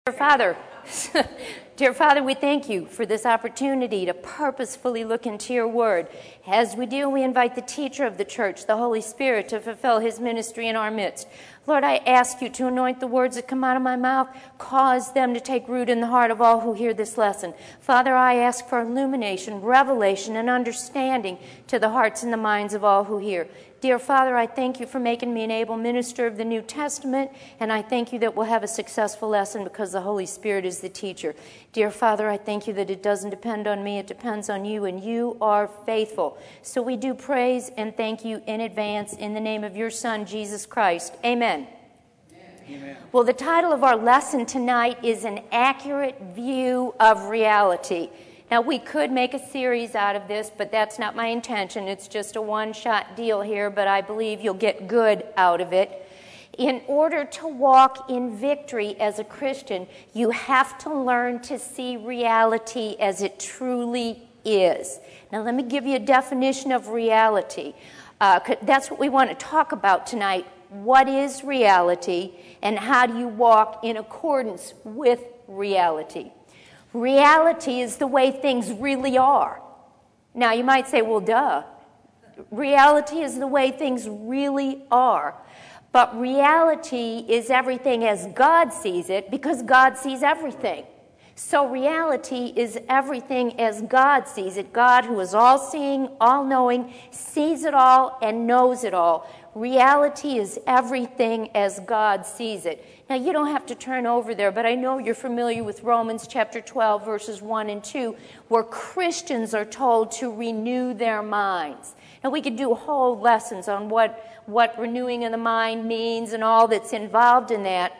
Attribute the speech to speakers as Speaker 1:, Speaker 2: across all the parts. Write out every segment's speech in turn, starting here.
Speaker 1: Dear Father, dear Father, we thank you for this opportunity to purposefully look into your word. As we do, we invite the teacher of the church, the Holy Spirit, to fulfill his ministry in our midst. Lord, I ask you to anoint the words that come out of my mouth, cause them to take root in the heart of all who hear this lesson. Father, I ask for illumination, revelation, and understanding to the hearts and the minds of all who hear. Dear Father, I thank you for making me an able minister of the New Testament, and I thank you that we'll have a successful lesson because the Holy Spirit is the teacher. Dear Father, I thank you that it doesn't depend on me, it depends on you, and you are faithful. So we do praise and thank you in advance in the name of your Son, Jesus Christ. Amen. Amen. Well, the title of our lesson tonight is An Accurate View of Reality. Now, we could make a series out of this, but that's not my intention. It's just a one-shot deal here, but I believe you'll get good out of it. In order to walk in victory as a Christian, you have to learn to see reality as it truly is. Now, let me give you a definition of reality. That's what we want to talk about tonight. What is reality, and how do you walk in accordance with reality? Reality is the way things really are. Now, you might say, well, duh. Reality is the way things really are. But reality is everything as God sees it because God sees everything. So reality is everything as God sees it. God, who is all-seeing, all-knowing, sees it all and knows it all. Reality is everything as God sees it. Now, you don't have to turn over there, but I know you're familiar with Romans chapter 12, verses 1 and 2, where Christians are told to renew their minds. Now, we could do whole lessons on what renewing of the mind means and all that's involved in that.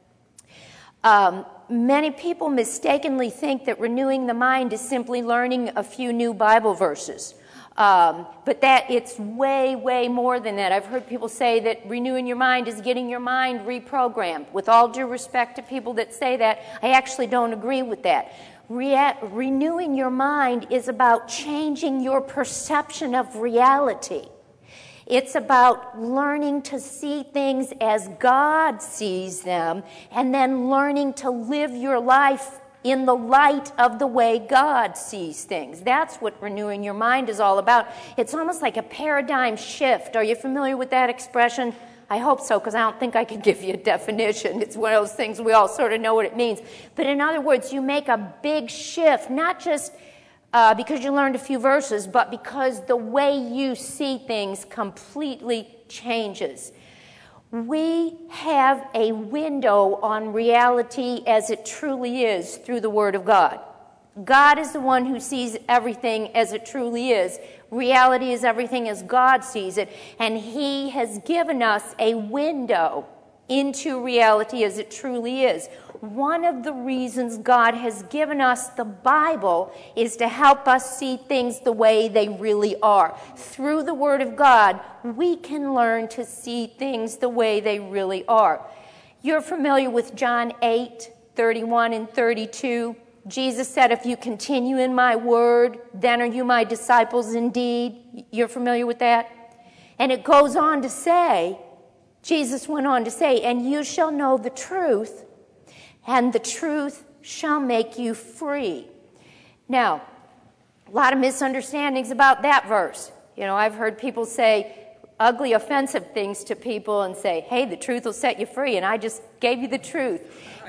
Speaker 1: Many people mistakenly think that renewing the mind is simply learning a few new Bible verses. But that it's way, way more than that. I've heard people say that renewing your mind is getting your mind reprogrammed. With all due respect to people that say that, I actually don't agree with that. Renewing your mind is about changing your perception of reality. It's about learning to see things as God sees them and then learning to live your life in the light of the way God sees things. That's what renewing your mind is all about. It's almost like a paradigm shift. Are you familiar with that expression? I hope so, because I don't think I can give you a definition. It's one of those things we all sort of know what it means. But in other words, you make a big shift, not just because you learned a few verses, but because the way you see things completely changes. We have a window on reality as it truly is through the Word of God. God is the one who sees everything as it truly is. Reality is everything as God sees it. And He has given us a window into reality as it truly is. One of the reasons God has given us the Bible is to help us see things the way they really are. Through the Word of God, we can learn to see things the way they really are. You're familiar with John 8:31 and 32. Jesus said, if you continue in my word, then are you my disciples indeed. You're familiar with that? And it goes on to say, Jesus went on to say, and you shall know the truth, and the truth shall make you free. Now, a lot of misunderstandings about that verse. You know, I've heard people say ugly, offensive things to people and say, hey, the truth will set you free, and I just gave you the truth.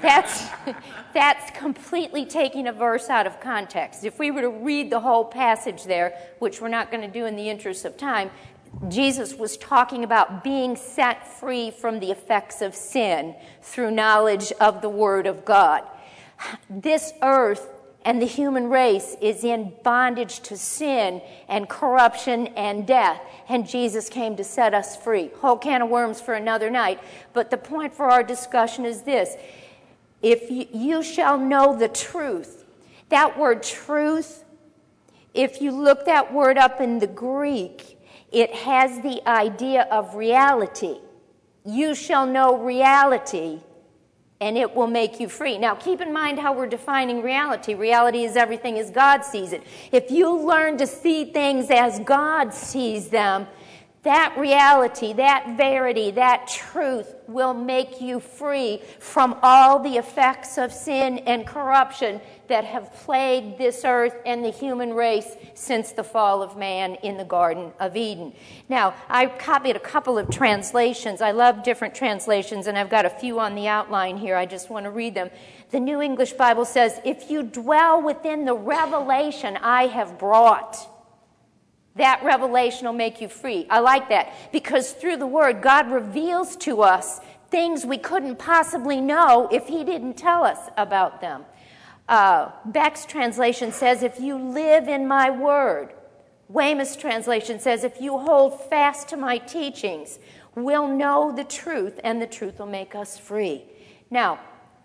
Speaker 1: That's completely taking a verse out of context. If we were to read the whole passage there, which we're not going to do in the interest of time, Jesus was talking about being set free from the effects of sin through knowledge of the Word of God. This earth and the human race is in bondage to sin and corruption and death, and Jesus came to set us free. Whole can of worms for another night, but the point for our discussion is this. If you shall know the truth, that word truth, if you look that word up in the Greek, it has the idea of reality. You shall know reality, and it will make you free. Now, keep in mind how we're defining reality. Reality is everything as God sees it. If you learn to see things as God sees them, That reality, that verity, that truth will make you free from all the effects of sin and corruption that have plagued this earth and the human race since the fall of man in the Garden of Eden. Now, I copied a couple of translations. I love different translations, and I've got a few on the outline here. I just want to read them. The New English Bible says, "If you dwell within the revelation I have brought, that revelation will make you free." I like that, because through the Word, God reveals to us things we couldn't possibly know if He didn't tell us about them. Beck's translation says, "If you live in my Word." Weymouth's translation says, "If you hold fast to my teachings, we'll know the truth, and the truth will make us free." Now,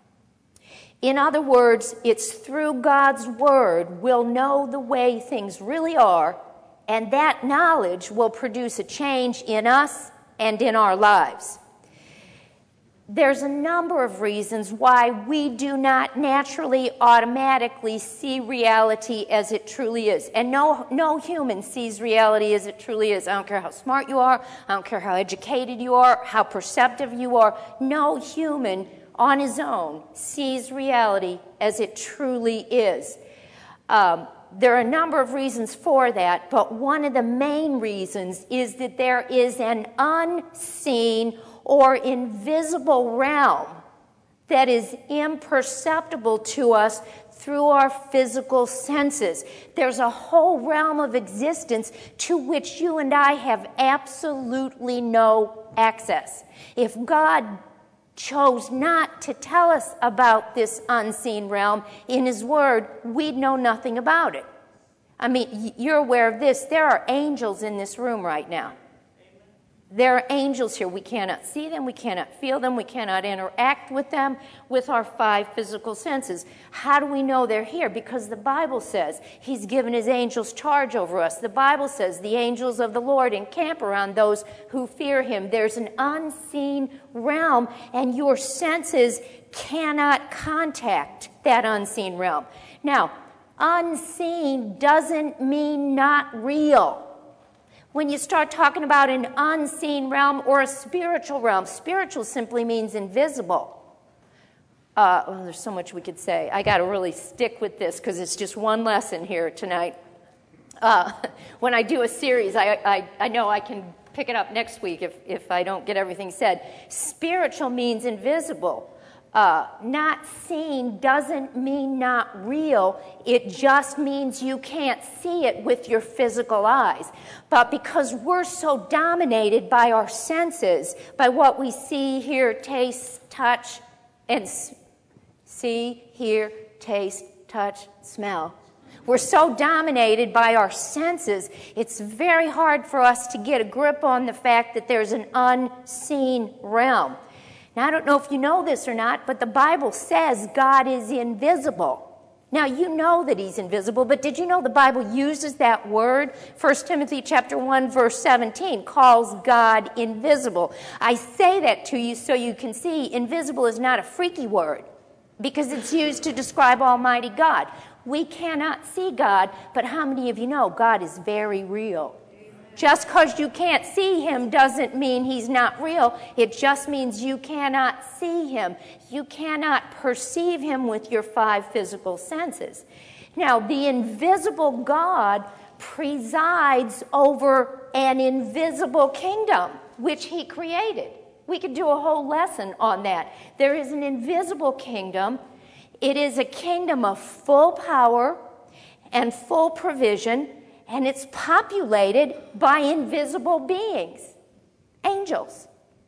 Speaker 1: in other words, it's through God's Word we'll know the way things really are, and that knowledge will produce a change in us and in our lives. There's a number of reasons why we do not naturally, automatically see reality as it truly is. And no human sees reality as it truly is. I don't care how smart you are. I don't care how educated you are, how perceptive you are. No human on his own sees reality as it truly is. There are a number of reasons for that, but one of the main reasons is that there is an unseen or invisible realm that is imperceptible to us through our physical senses. There's a whole realm of existence to which you and I have absolutely no access. If God chose not to tell us about this unseen realm in His Word, we'd know nothing about it. I mean, you're aware of this. There are angels in this room right now. There are angels here. We cannot see them. We cannot feel them. We cannot interact with them with our five physical senses. How do we know they're here? Because the Bible says He's given His angels charge over us. The Bible says the angels of the Lord encamp around those who fear Him. There's an unseen realm, and your senses cannot contact that unseen realm. Now, unseen doesn't mean not real. When you start talking about an unseen realm or a spiritual realm, spiritual simply means invisible. There's so much we could say. I got to really stick with this because it's just one lesson here tonight. When I do a series, I know I can pick it up next week if I don't get everything said. Spiritual means invisible. Not seen doesn't mean not real. It just means you can't see it with your physical eyes. But because we're so dominated by our senses, by what we see, hear, taste, touch, and see, hear, taste, touch, smell. We're so dominated by our senses, it's very hard for us to get a grip on the fact that there's an unseen realm. Now, I don't know if you know this or not, but the Bible says God is invisible. Now, you know that He's invisible, but did you know the Bible uses that word? 1 Timothy chapter 1, verse 17 calls God invisible. I say that to you so you can see invisible is not a freaky word because it's used to describe Almighty God. We cannot see God, but how many of you know God is very real? Just because you can't see Him doesn't mean He's not real. It just means you cannot see Him. You cannot perceive Him with your five physical senses. Now, the invisible God presides over an invisible kingdom, which He created. We could do a whole lesson on that. There is an invisible kingdom. It is a kingdom of full power and full provision, and it's populated by invisible beings, angels.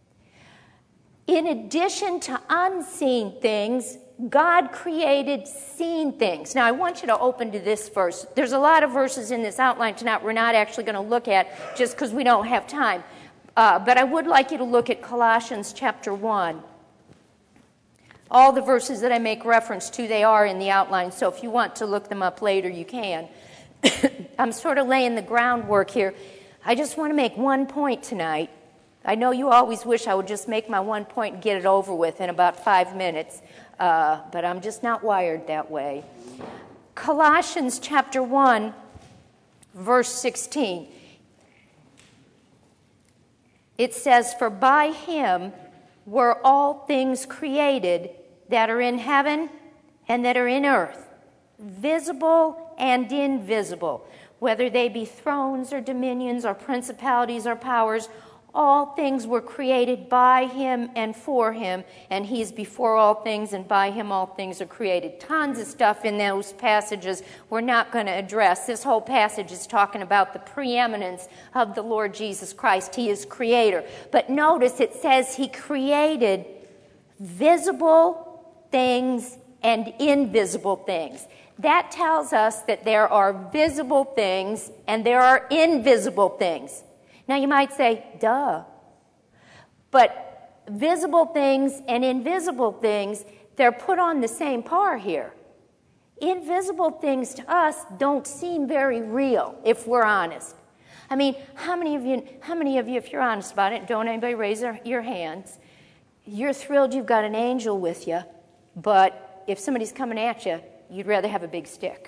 Speaker 1: In addition to unseen things, God created seen things. Now, I want you to open to this verse. There's a lot of verses in this outline tonight we're not actually going to look at just because we don't have time. But I would like you to look at Colossians chapter 1. All the verses that I make reference to, they are in the outline, so if you want to look them up later, you can. I'm sort of laying the groundwork here. I just want to make one point tonight. I know you always wish I would just make my one point and get it over with in about 5 minutes, but I'm just not wired that way. Colossians chapter 1, verse 16. It says, "For by him were all things created that are in heaven and that are in earth, visible and invisible, whether they be thrones or dominions or principalities or powers. All things were created by him and for him, and he's before all things, and by him all things are created." Tons of stuff in those passages we're not going to address. This whole passage is talking about the preeminence of the Lord Jesus Christ. He is creator. But notice it says he created visible things and invisible things. That tells us that there are visible things and there are invisible things. Now you might say, duh. But visible things and invisible things, they're put on the same par here. Invisible things to us don't seem very real, if we're honest. I mean, how many of you, if you're honest about it, don't anybody raise your hands, you're thrilled you've got an angel with you, but if somebody's coming at you, you'd rather have a big stick.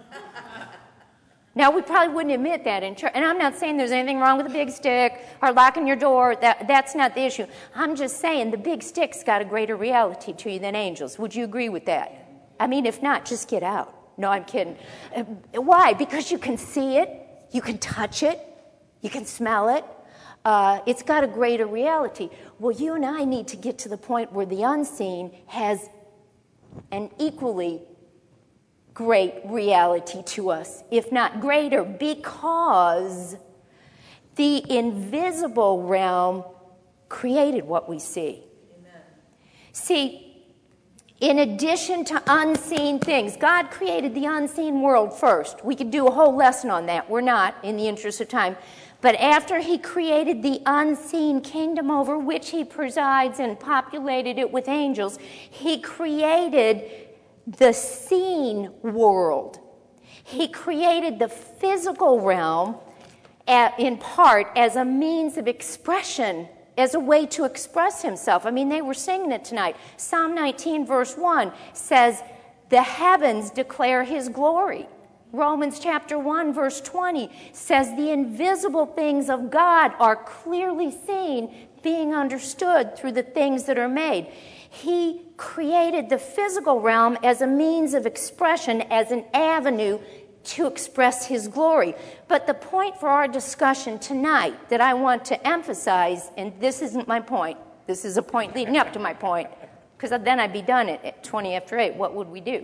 Speaker 1: Now, we probably wouldn't admit that in church. And I'm not saying there's anything wrong with a big stick or locking your door. That's not the issue. I'm just saying the big stick's got a greater reality to you than angels. Would you agree with that? I mean, if not, just get out. No, I'm kidding. Why? Because you can see it. You can touch it. You can smell it. It's got a greater reality. Well, you and I need to get to the point where the unseen has an equally great reality to us, if not greater, because the invisible realm created what we see. Amen. See, in addition to unseen things, God created the unseen world first. We could do a whole lesson on that. We're not, in the interest of time. But after he created the unseen kingdom over which he presides and populated it with angels, he created the seen world. He created the physical realm in part as a means of expression, as a way to express himself. I mean, they were singing it tonight. Psalm 19 verse 1 says, "The heavens declare his glory." Romans chapter 1 verse 20 says, "The invisible things of God are clearly seen, being understood through the things that are made." He created the physical realm as a means of expression, as an avenue to express his glory. But the point for our discussion tonight that I want to emphasize, and this isn't my point, this is a point leading up to my point, because then I'd be done at 20 after 8. What would we do?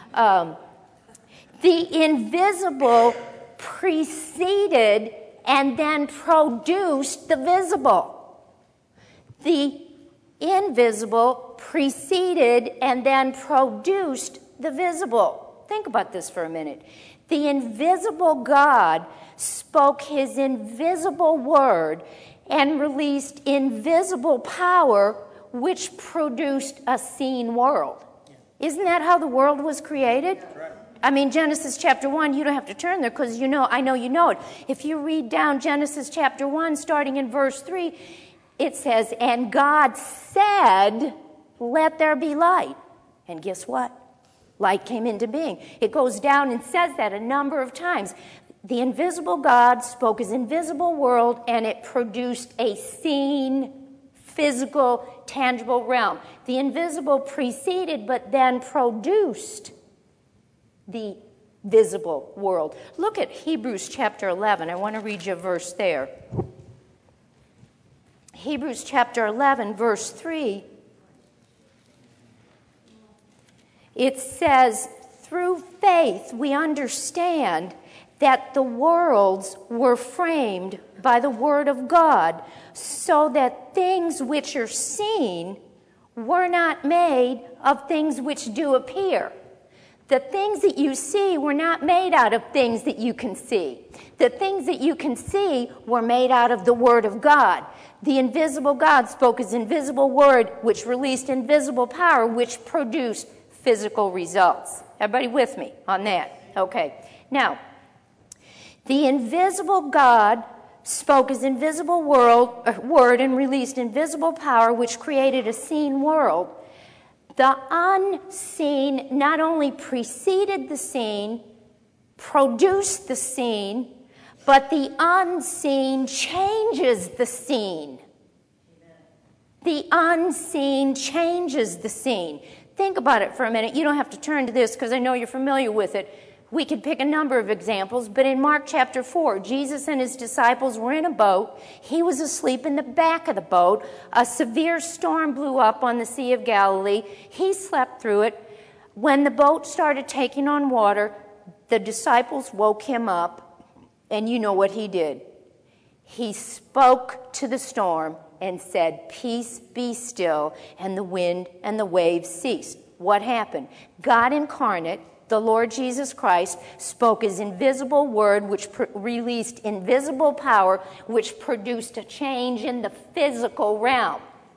Speaker 1: The invisible preceded and then produced the visible. The invisible preceded and then produced the visible. Think about this for a minute. The invisible God spoke his invisible word and released invisible power, which produced a seen world. Isn't that how the world was created? I mean, Genesis chapter 1, you don't have to turn there because I know you know it. If you read down Genesis chapter 1, starting in verse 3, it says, "And God said, let there be light." And guess what? Light came into being. It goes down and says that a number of times. The invisible God spoke his invisible world, and it produced a seen, physical, tangible realm. The invisible preceded, but then produced the visible world. Look at Hebrews chapter 11. I want to read you a verse there. Hebrews chapter 11, verse 3. It says, "Through faith we understand that the worlds were framed by the word of God, so that things which are seen were not made of things which do appear." The things that you see were not made out of things that you can see. The things that you can see were made out of the Word of God. The invisible God spoke his invisible word, which released invisible power, which produced physical results. Everybody with me on that? Okay. Now, the invisible God spoke his invisible word and released invisible power, which created a seen world. The unseen not only preceded the seen, produced the seen, But the unseen changes the scene. The unseen changes the scene. Think about it for a minute. You don't have to turn to this because I know you're familiar with it. We could pick a number of examples, but in Mark chapter 4, Jesus and his disciples were in a boat. He was asleep in the back of the boat. A severe storm blew up on the Sea of Galilee. He slept through it. When the boat started taking on water, the disciples woke him up, and you know what he did. He spoke to the storm and said, "Peace, be still," and the wind and the waves ceased. What happened? God incarnate, the Lord Jesus Christ, spoke his invisible word, which released invisible power, which produced a change in the physical realm.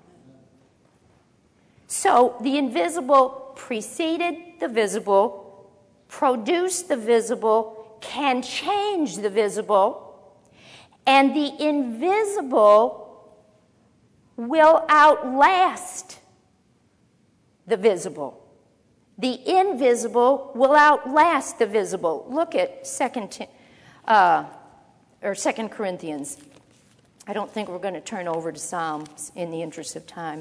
Speaker 1: So the invisible preceded the visible, produced the visible, can change the visible, and the invisible will outlast the visible. The invisible will outlast the visible. Look at 2 Corinthians. I don't think we're going to turn over to Psalms in the interest of time.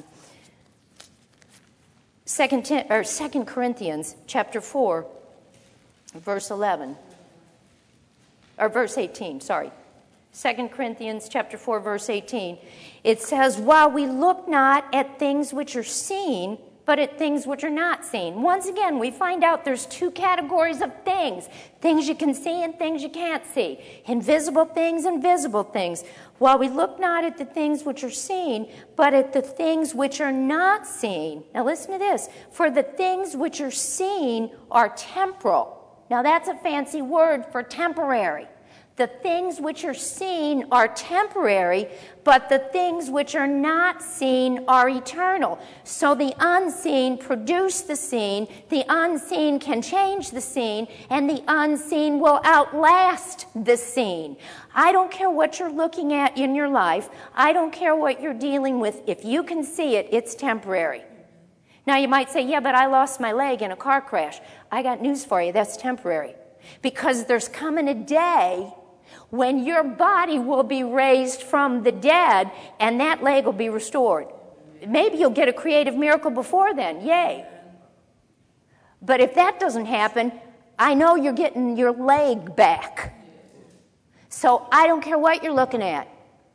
Speaker 1: 2 Corinthians chapter 4, verse 11. Or verse 18, sorry. 2 Corinthians chapter 4, verse 18. It says, "While we look not at things which are seen, but at things which are not seen." Once again, we find out there's two categories of things. Things you can see and things you can't see. Invisible things and visible things. While we look not at the things which are seen, but at the things which are not seen. Now listen to this. "For the things which are seen are temporal." Now that's a fancy word for temporary. The things which are seen are temporary, but the things which are not seen are eternal. So the unseen produce the seen, the unseen can change the seen, and the unseen will outlast the seen. I don't care what you're looking at in your life. I don't care what you're dealing with. If you can see it, it's temporary. Now you might say, "Yeah, but I lost my leg in a car crash." I got news for you, that's temporary. Because there's coming a day when your body will be raised from the dead and that leg will be restored. Maybe you'll get a creative miracle before then. Yay. But if that doesn't happen, I know you're getting your leg back. So I don't care what you're looking at.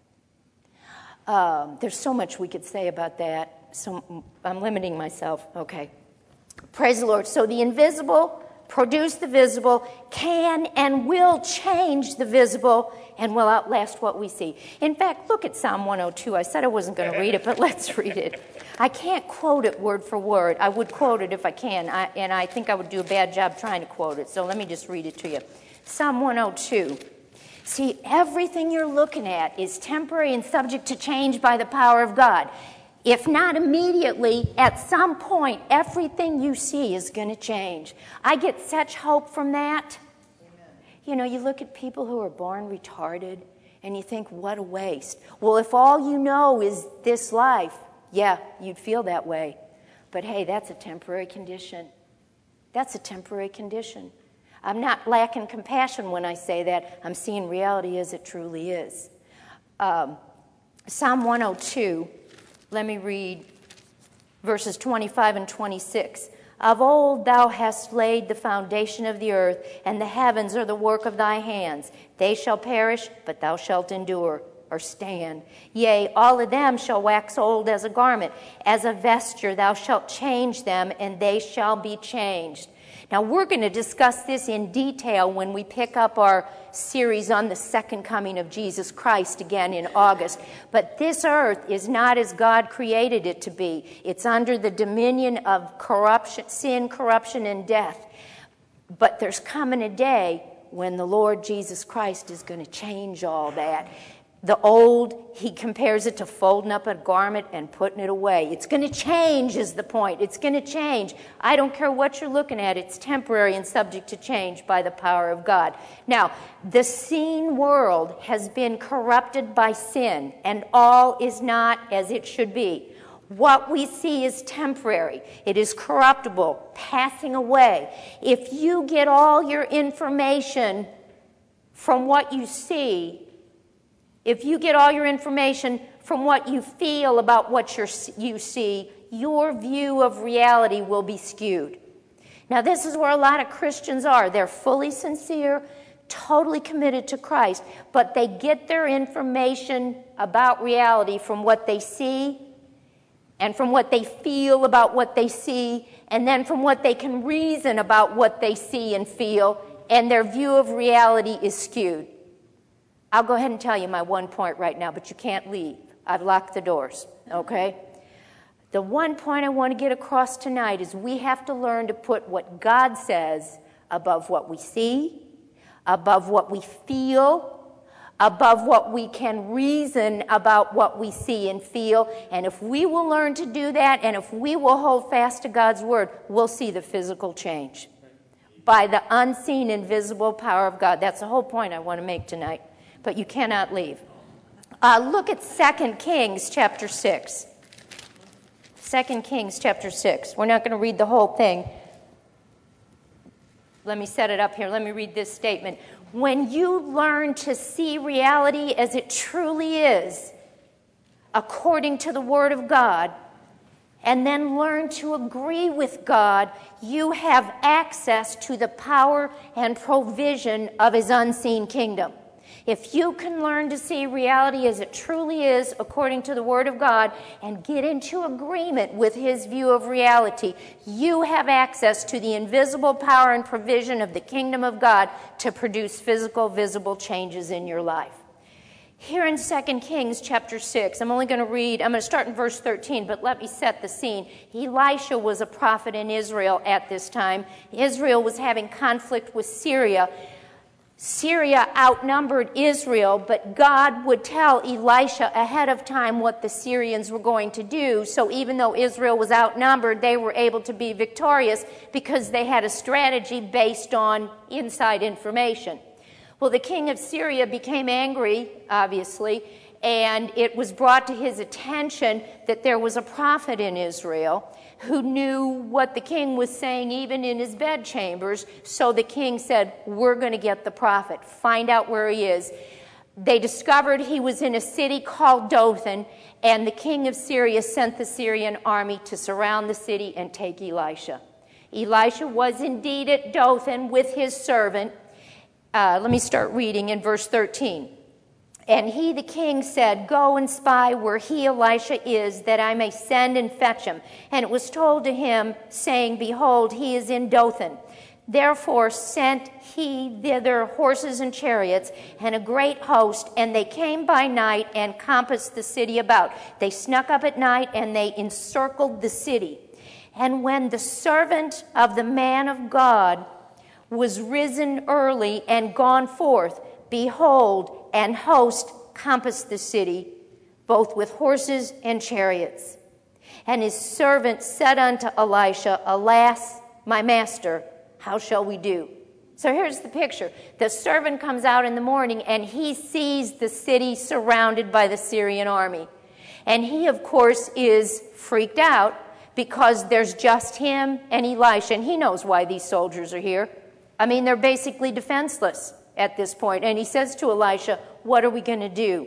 Speaker 1: There's so much we could say about that. So I'm limiting myself. Okay. Praise the Lord. So the invisible produce the visible, can and will change the visible, and will outlast what we see. In fact, look at Psalm 102. I said I wasn't going to read it, but let's read it. I can't quote it word for word. I would quote it if I can, and I think I would do a bad job trying to quote it, so let me just read it to you. Psalm 102. See, everything you're looking at is temporary and subject to change by the power of God. If not immediately, at some point, everything you see is going to change. I get such hope from that. Amen. You know, you look at people who are born retarded, and you think, what a waste. Well, if all you know is this life, yeah, you'd feel that way. But hey, that's a temporary condition. That's a temporary condition. I'm not lacking compassion when I say that. I'm seeing reality as it truly is. Psalm 102. Let me read verses 25 and 26. "Of old thou hast laid the foundation of the earth, and the heavens are the work of thy hands. They shall perish, but thou shalt endure," or stand. "Yea, all of them shall wax old as a garment. As a vesture thou shalt change them, and they shall be changed." Now, we're going to discuss this in detail when we pick up our series on the second coming of Jesus Christ again in August. But this earth is not as God created it to be. It's under the dominion of corruption, sin, corruption, and death. But there's coming a day when the Lord Jesus Christ is going to change all that. The old, he compares it to folding up a garment and putting it away. It's going to change is the point. It's going to change. I don't care what you're looking at. It's temporary and subject to change by the power of God. Now, the seen world has been corrupted by sin, and all is not as it should be. What we see is temporary. It is corruptible, passing away. If you get all your information from what you see, if you get all your information from what you feel about what you see, your view of reality will be skewed. Now, this is where a lot of Christians are. They're fully sincere, totally committed to Christ, but they get their information about reality from what they see and from what they feel about what they see, and then from what they can reason about what they see and feel, and their view of reality is skewed. I'll go ahead and tell you my one point right now, but you can't leave. I've locked the doors, okay? The one point I want to get across tonight is we have to learn to put what God says above what we see, above what we feel, above what we can reason about what we see and feel. And if we will learn to do that, and if we will hold fast to God's word, we'll see the physical change by the unseen, invisible power of God. That's the whole point I want to make tonight. But you cannot leave. Look at 2 Kings chapter 6. 2 Kings chapter 6. We're not going to read the whole thing. Let me set it up here. Let me read this statement. When you learn to see reality as it truly is, according to the Word of God, and then learn to agree with God, you have access to the power and provision of His unseen kingdom. If you can learn to see reality as it truly is according to the Word of God and get into agreement with His view of reality, you have access to the invisible power and provision of the kingdom of God to produce physical, visible changes in your life. Here in 2 Kings chapter 6, I'm going to start in verse 13, but let me set the scene. Elisha was a prophet in Israel at this time. Israel was having conflict with Syria. Syria outnumbered Israel, but God would tell Elisha ahead of time what the Syrians were going to do. So even though Israel was outnumbered, they were able to be victorious because they had a strategy based on inside information. Well, the king of Syria became angry, obviously, and it was brought to his attention that there was a prophet in Israel who knew what the king was saying even in his bedchambers. So the king said, we're going to get the prophet, find out where he is. They discovered he was in a city called Dothan, and the king of Syria sent the Syrian army to surround the city and take Elisha. Elisha was indeed at Dothan with his servant. Let me start reading in verse 13. And he, the king, said, go and spy where he, Elisha, is, that I may send and fetch him. And it was told to him, saying, behold, he is in Dothan. Therefore sent he thither horses and chariots and a great host, and they came by night and compassed the city about. They snuck up at night, and they encircled the city. And when the servant of the man of God was risen early and gone forth, behold, an host compassed the city, both with horses and chariots. And his servant said unto Elisha, alas, my master, how shall we do? So here's the picture. The servant comes out in the morning, and he sees the city surrounded by the Syrian army. And he, of course, is freaked out because there's just him and Elisha, and he knows why these soldiers are here. I mean, they're basically defenseless at this point. And he says to Elisha, what are we going to do?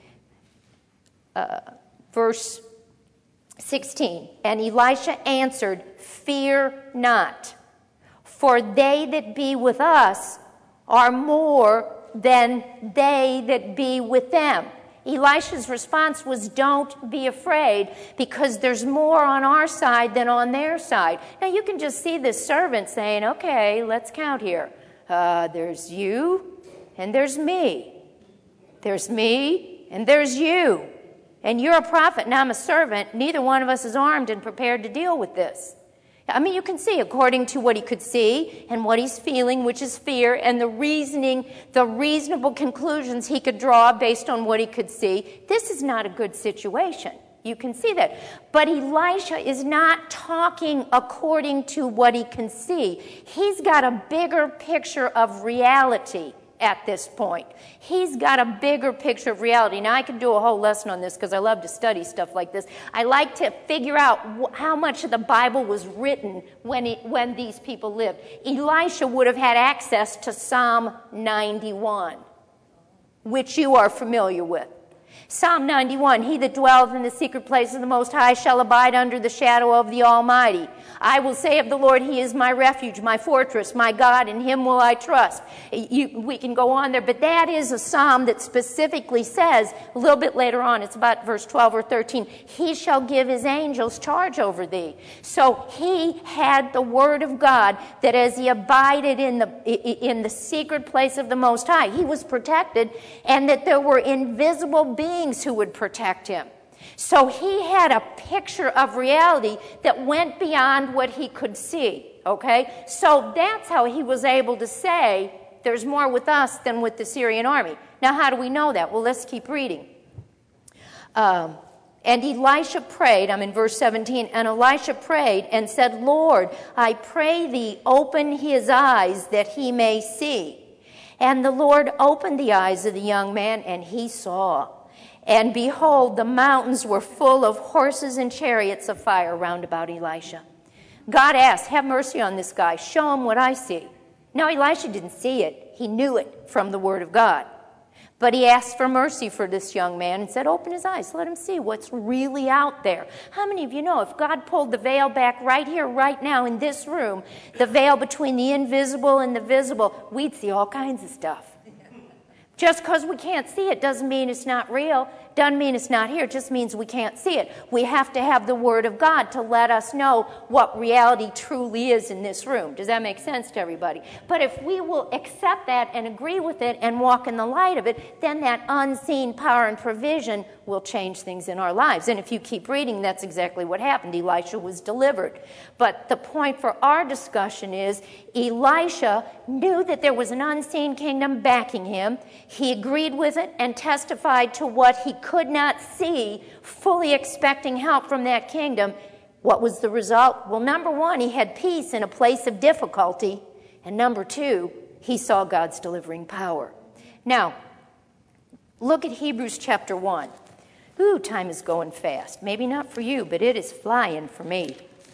Speaker 1: Verse 16, and Elisha answered, fear not, for they that be with us are more than they that be with them. Elisha's response was, don't be afraid, because there's more on our side than on their side. Now you can just see this servant saying, okay, let's count here. There's you, and there's me. There's me, and there's you. And you're a prophet, and I'm a servant. Neither one of us is armed and prepared to deal with this. I mean, you can see according to what he could see and what he's feeling, which is fear, and the reasonable conclusions he could draw based on what he could see. This is not a good situation. You can see that. But Elisha is not talking according to what he can see. He's got a bigger picture of reality at this point. He's got a bigger picture of reality. Now, I could do a whole lesson on this because I love to study stuff like this. I like to figure out how much of the Bible was written when these people lived. Elisha would have had access to Psalm 91, which you are familiar with. Psalm 91, he that dwelleth in the secret place of the Most High shall abide under the shadow of the Almighty. I will say of the Lord, he is my refuge, my fortress, my God, in him will I trust. We can go on there, but that is a psalm that specifically says, a little bit later on, it's about verse 12 or 13, he shall give his angels charge over thee. So he had the word of God that as he abided in the secret place of the Most High, he was protected, and that there were invisible beings who would protect him. So he had a picture of reality that went beyond what he could see, okay? So that's how he was able to say, there's more with us than with the Syrian army. Now, how do we know that? Well, let's keep reading. And Elisha prayed, I'm in verse 17, and Elisha prayed and said, Lord, I pray thee, open his eyes that he may see. And the Lord opened the eyes of the young man, and he saw. And behold, the mountains were full of horses and chariots of fire round about Elisha. God asked, have mercy on this guy. Show him what I see. Now, Elisha didn't see it. He knew it from the word of God. But he asked for mercy for this young man and said, open his eyes. Let him see what's really out there. How many of you know if God pulled the veil back right here, right now in this room, the veil between the invisible and the visible, we'd see all kinds of stuff. Just because we can't see it doesn't mean it's not real. Doesn't mean it's not here. It just means we can't see it. We have to have the Word of God to let us know what reality truly is in this room. Does that make sense to everybody? But if we will accept that and agree with it and walk in the light of it, then that unseen power and provision will change things in our lives. And if you keep reading, that's exactly what happened. Elisha was delivered. But the point for our discussion is Elisha knew that there was an unseen kingdom backing him. He agreed with it and testified to what he could not see, fully expecting help from that kingdom. What was the result? Well, number one, he had peace in a place of difficulty. And number two, he saw God's delivering power. Now, look at Hebrews chapter 1. Ooh, time is going fast. Maybe not for you, but it is flying for me.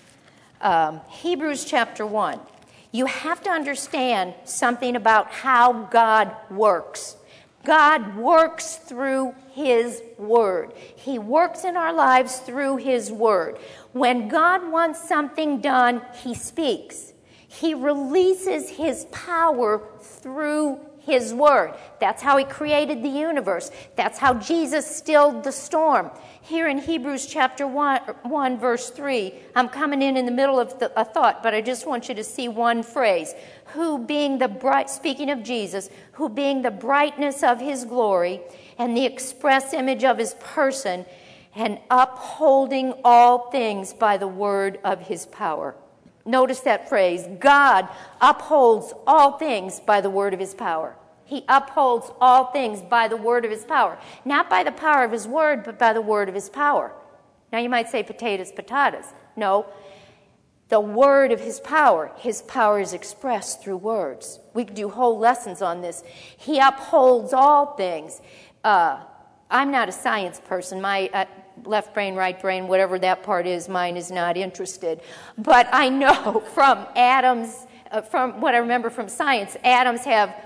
Speaker 1: Hebrews chapter 1. You have to understand something about how God works. God works through His Word. He works in our lives through His Word. When God wants something done, He speaks. He releases His power through His Word. That's how He created the universe. That's how Jesus stilled the storm. Here in Hebrews chapter 1 verse 3, I'm coming in the middle of a thought, but I just want you to see one phrase. Who being the bright, speaking of Jesus, who being the brightness of His glory and the express image of His person, and upholding all things by the word of His power. Notice that phrase. God upholds all things by the word of His power. He upholds all things by the word of His power. Not by the power of His word, but by the word of His power. Now you might say potatoes, patatas. No. The word of His power is expressed through words. We could do whole lessons on this. He upholds all things. I'm not a science person. My left brain, right brain, whatever that part is, mine is not interested. But I know from atoms, from what I remember from science, atoms have,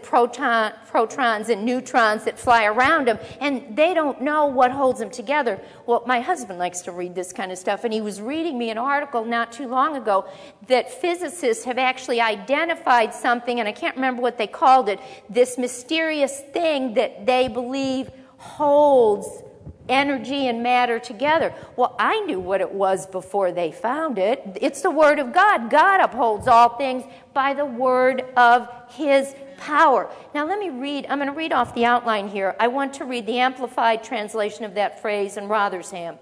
Speaker 1: protons and neutrons that fly around them, and they don't know what holds them together. Well, my husband likes to read this kind of stuff, and he was reading me an article not too long ago that physicists have actually identified something, and I can't remember what they called it, this mysterious thing that they believe holds energy and matter together. Well, I knew what it was before they found it. It's the Word of God. God upholds all things by the word of His power. Now let me read. I'm going to read off the outline here. I want to read the Amplified translation of that phrase in Rotherham's.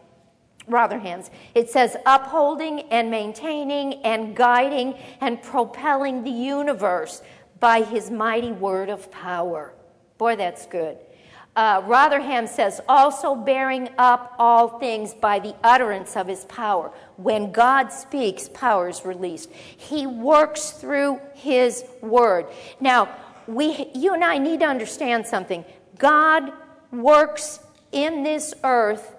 Speaker 1: It says, upholding and maintaining and guiding and propelling the universe by His mighty word of power. Boy, that's good. Rotherham says, also bearing up all things by the utterance of His power. When God speaks, power is released. He works through His word. Now, you and I need to understand something. God works in this earth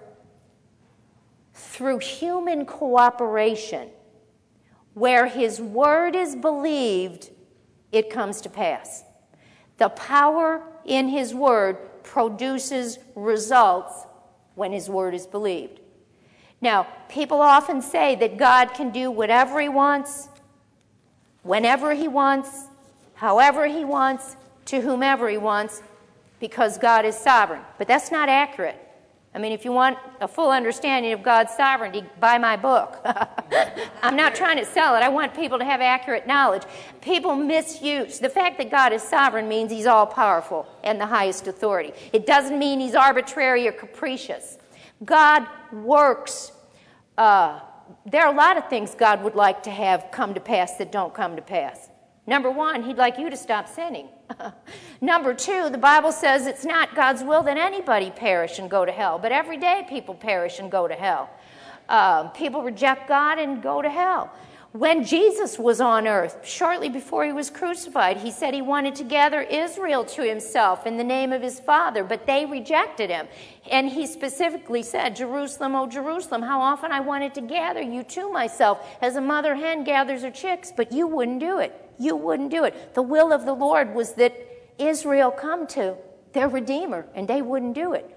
Speaker 1: through human cooperation. Where his word is believed, it comes to pass. The power in his word produces results when his word is believed. Now, people often say that God can do whatever he wants, whenever he wants, however he wants, to whomever he wants, because God is sovereign. But that's not accurate. I mean, if you want a full understanding of God's sovereignty, buy my book. I'm not trying to sell it. I want people to have accurate knowledge. People misuse. The fact that God is sovereign means he's all-powerful and the highest authority. It doesn't mean he's arbitrary or capricious. God works. There are a lot of things God would like to have come to pass that don't come to pass. Number one, he'd like you to stop sinning. Number two, the Bible says it's not God's will that anybody perish and go to hell, but every day people perish and go to hell. People reject God and go to hell. When Jesus was on earth, shortly before he was crucified, he said he wanted to gather Israel to himself in the name of his Father, but they rejected him. And he specifically said, Jerusalem, O Jerusalem, how often I wanted to gather you to myself as a mother hen gathers her chicks, but you wouldn't do it. You wouldn't do it. The will of the Lord was that Israel come to their Redeemer, and they wouldn't do it.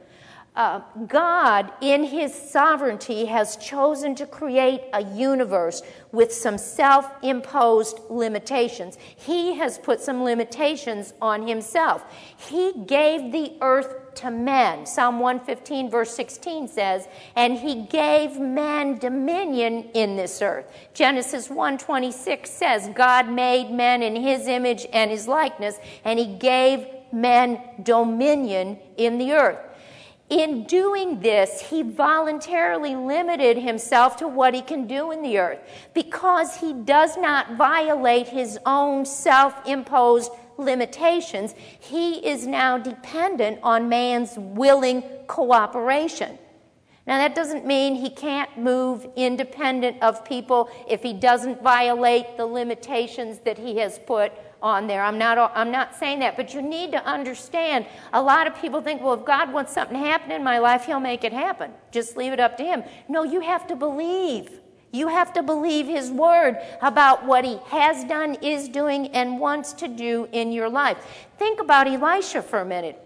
Speaker 1: God, in his sovereignty, has chosen to create a universe with some self-imposed limitations. He has put some limitations on himself. He gave the earth to men. Psalm 115, verse 16 says, and he gave man dominion in this earth. Genesis 1:26 says, God made men in his image and his likeness, and he gave men dominion in the earth. In doing this, he voluntarily limited himself to what he can do in the earth because he does not violate his own self-imposed limitations. He is now dependent on man's willing cooperation. Now, that doesn't mean he can't move independent of people if he doesn't violate the limitations that he has put on there. I'm not saying that, but you need to understand, a lot of people think, well, if God wants something to happen in my life, he'll make it happen. Just leave it up to him. No, you have to believe. You have to believe his word about what he has done, is doing, and wants to do in your life. Think about Elisha for a minute.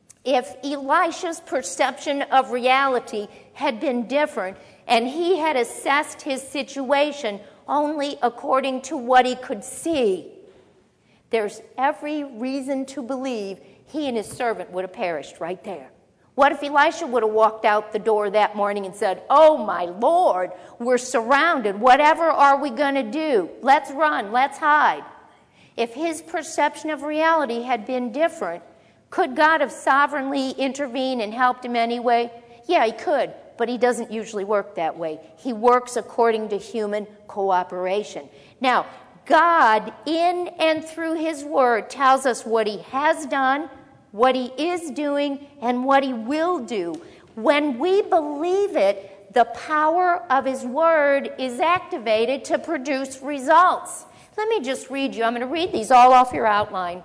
Speaker 1: If Elisha's perception of reality had been different and he had assessed his situation only according to what he could see, there's every reason to believe he and his servant would have perished right there. What if Elisha would have walked out the door that morning and said, oh my Lord, we're surrounded. Whatever are we going to do? Let's run. Let's hide. If his perception of reality had been different, could God have sovereignly intervened and helped him anyway? Yeah, he could, but he doesn't usually work that way. He works according to human cooperation. Now, God, in and through his word, tells us what he has done, what he is doing, and what he will do. When we believe it, the power of his word is activated to produce results. Let me just read you. I'm going to read these all off your outline.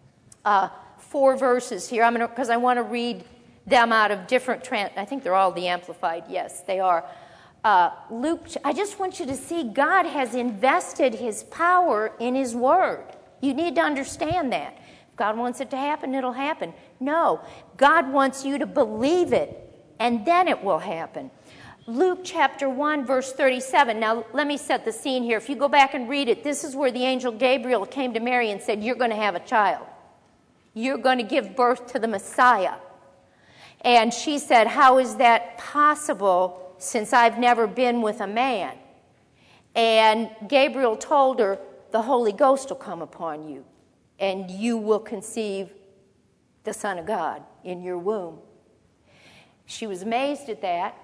Speaker 1: 4 verses here, because I want to read them out of different, I think they're all the Amplified. Yes, they are. Luke, I just want you to see God has invested his power in his word. You need to understand that. If God wants it to happen, it'll happen. No, God wants you to believe it, and then it will happen. Luke chapter 1, verse 37. Now, let me set the scene here. If you go back and read it, this is where the angel Gabriel came to Mary and said, you're going to have a child. You're going to give birth to the Messiah. And she said, how is that possible since I've never been with a man? And Gabriel told her, the Holy Ghost will come upon you, and you will conceive the Son of God in your womb. She was amazed at that.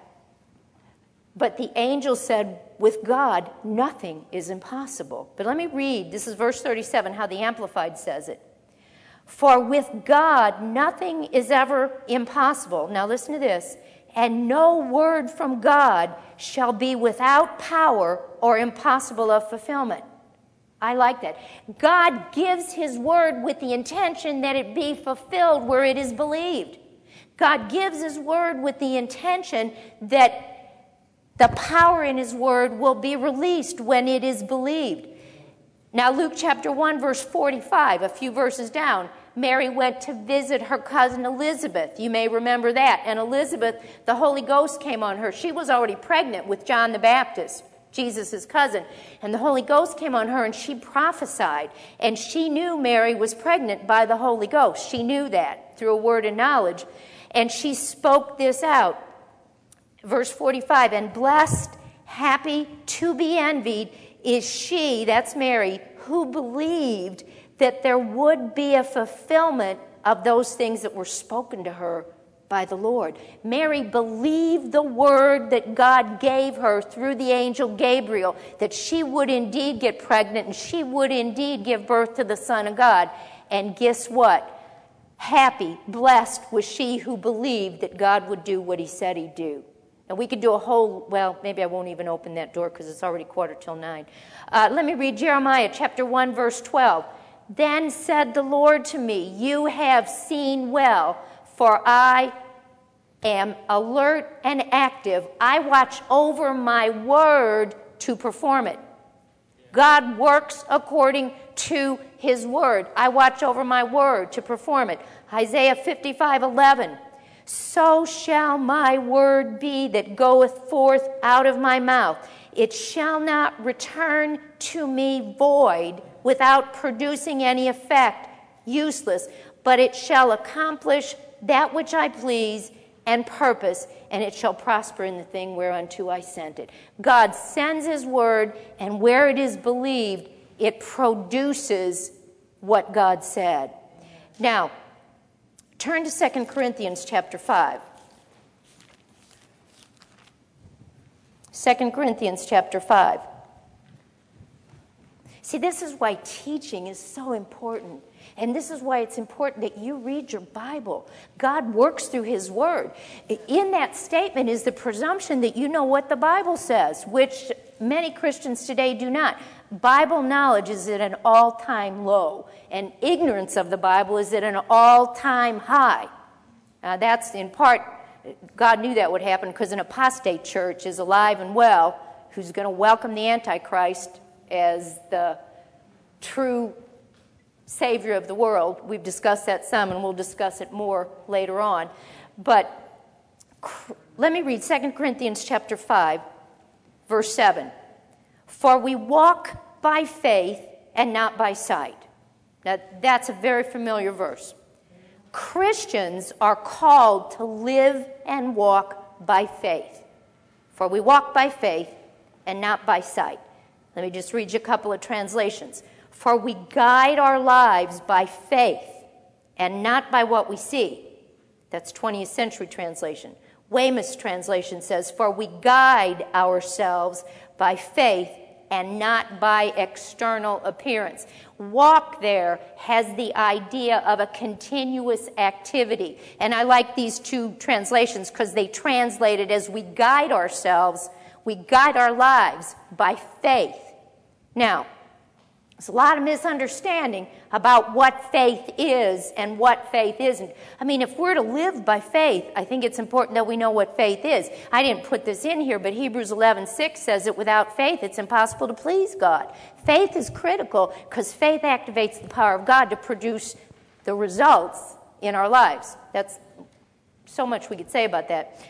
Speaker 1: But the angel said, with God, nothing is impossible. But let me read, this is verse 37, how the Amplified says it. For with God, nothing is ever impossible. Now listen to this. And no word from God shall be without power or impossible of fulfillment. I like that. God gives his word with the intention that it be fulfilled where it is believed. God gives his word with the intention that the power in his word will be released when it is believed. Now, Luke chapter 1, verse 45, a few verses down, Mary went to visit her cousin Elizabeth. You may remember that. And Elizabeth, the Holy Ghost came on her. She was already pregnant with John the Baptist, Jesus' cousin. And the Holy Ghost came on her and she prophesied. And she knew Mary was pregnant by the Holy Ghost. She knew that through a word of knowledge. And she spoke this out. Verse 45, and blessed, happy, to be envied is she, that's Mary, who believed that there would be a fulfillment of those things that were spoken to her by the Lord. Mary believed the word that God gave her through the angel Gabriel, that she would indeed get pregnant and she would indeed give birth to the Son of God. And guess what? Happy, blessed was she who believed that God would do what he said he'd do. And we could do a whole, well, maybe I won't even open that door because it's already 9:15. Let me read Jeremiah chapter 1, verse 12. Then said the Lord to me, you have seen well, for I am alert and active. I watch over my word to perform it. God works according to his word. I watch over my word to perform it. Isaiah 55:11. So shall my word be that goeth forth out of my mouth. It shall not return to me void, without producing any effect, useless, but it shall accomplish that which I please and purpose, and it shall prosper in the thing whereunto I sent it. God sends his word, and where it is believed, it produces what God said. Now, turn to 2 Corinthians chapter 5. 2 Corinthians chapter 5. See, this is why teaching is so important. And this is why it's important that you read your Bible. God works through his word. In that statement is the presumption that you know what the Bible says, which many Christians today do not. Bible knowledge is at an all-time low, and ignorance of the Bible is at an all-time high. That's in part, God knew that would happen because an apostate church is alive and well who's going to welcome the Antichrist as the true Savior of the world. We've discussed that some, and we'll discuss it more later on. But let me read 2 Corinthians chapter 5, verse 7. For we walk by faith and not by sight. Now, that's a very familiar verse. Christians are called to live and walk by faith. For we walk by faith and not by sight. Let me just read you a couple of translations. For we guide our lives by faith and not by what we see. That's 20th century translation. Weymouth's translation says, for we guide ourselves by faith and not by external appearance. Walk there has the idea of a continuous activity. And I like these two translations because they translate it as we guide ourselves, we guide our lives by faith. Now, there's a lot of misunderstanding about what faith is and what faith isn't. I mean, if we're to live by faith, I think it's important that we know what faith is. I didn't put this in here, but Hebrews 11:6 says that without faith, it's impossible to please God. Faith is critical because faith activates the power of God to produce the results in our lives. That's so much we could say about that.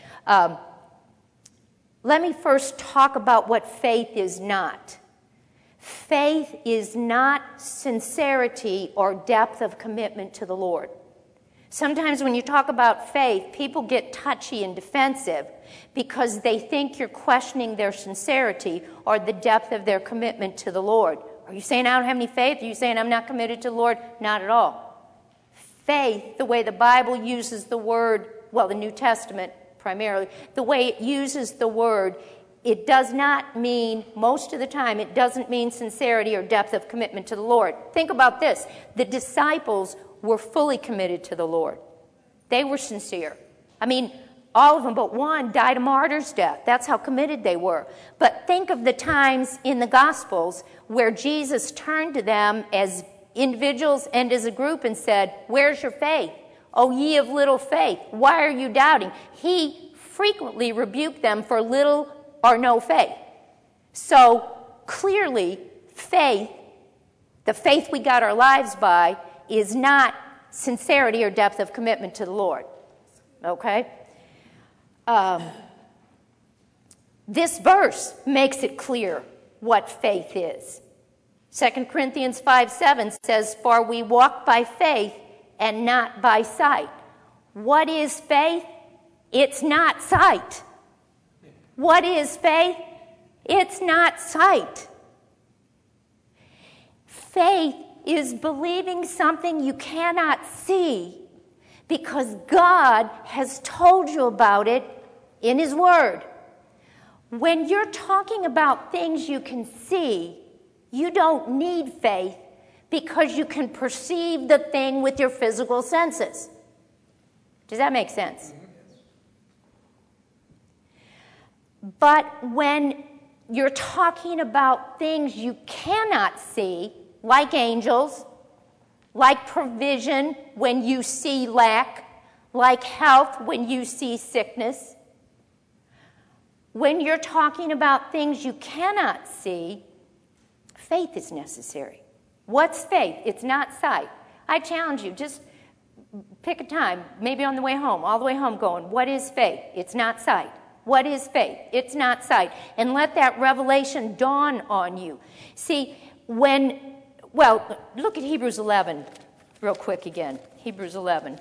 Speaker 1: Let me first talk about what faith is not. Faith is not sincerity or depth of commitment to the Lord. Sometimes when you talk about faith, people get touchy and defensive because they think you're questioning their sincerity or the depth of their commitment to the Lord. Are you saying I don't have any faith? Are you saying I'm not committed to the Lord? Not at all. Faith, the way the Bible uses the word, well, the New Testament primarily, the way it uses the word, it does not mean, most of the time, it doesn't mean sincerity or depth of commitment to the Lord. Think about this. The disciples were fully committed to the Lord. They were sincere. I mean, all of them but one died a martyr's death. That's how committed they were. But think of the times in the Gospels where Jesus turned to them as individuals and as a group and said, "Where's your faith? O ye of little faith, why are you doubting?" He frequently rebuked them for little or no faith. So clearly, faith, the faith we got our lives by, is not sincerity or depth of commitment to the Lord. Okay? This verse makes it clear what faith is. 2 Corinthians 5:7 says, "For we walk by faith and not by sight." What is faith? It's not sight. What is faith? It's not sight. Faith is believing something you cannot see because God has told you about it in His Word. When you're talking about things you can see, you don't need faith because you can perceive the thing with your physical senses. Does that make sense? But when you're talking about things you cannot see, like angels, like provision when you see lack, like health when you see sickness, when you're talking about things you cannot see, faith is necessary. What's faith? It's not sight. I challenge you, just pick a time, maybe on the way home, all the way home going, what is faith? It's not sight. What is faith? It's not sight. And let that revelation dawn on you. See, look at Hebrews 11 real quick again. Hebrews 11.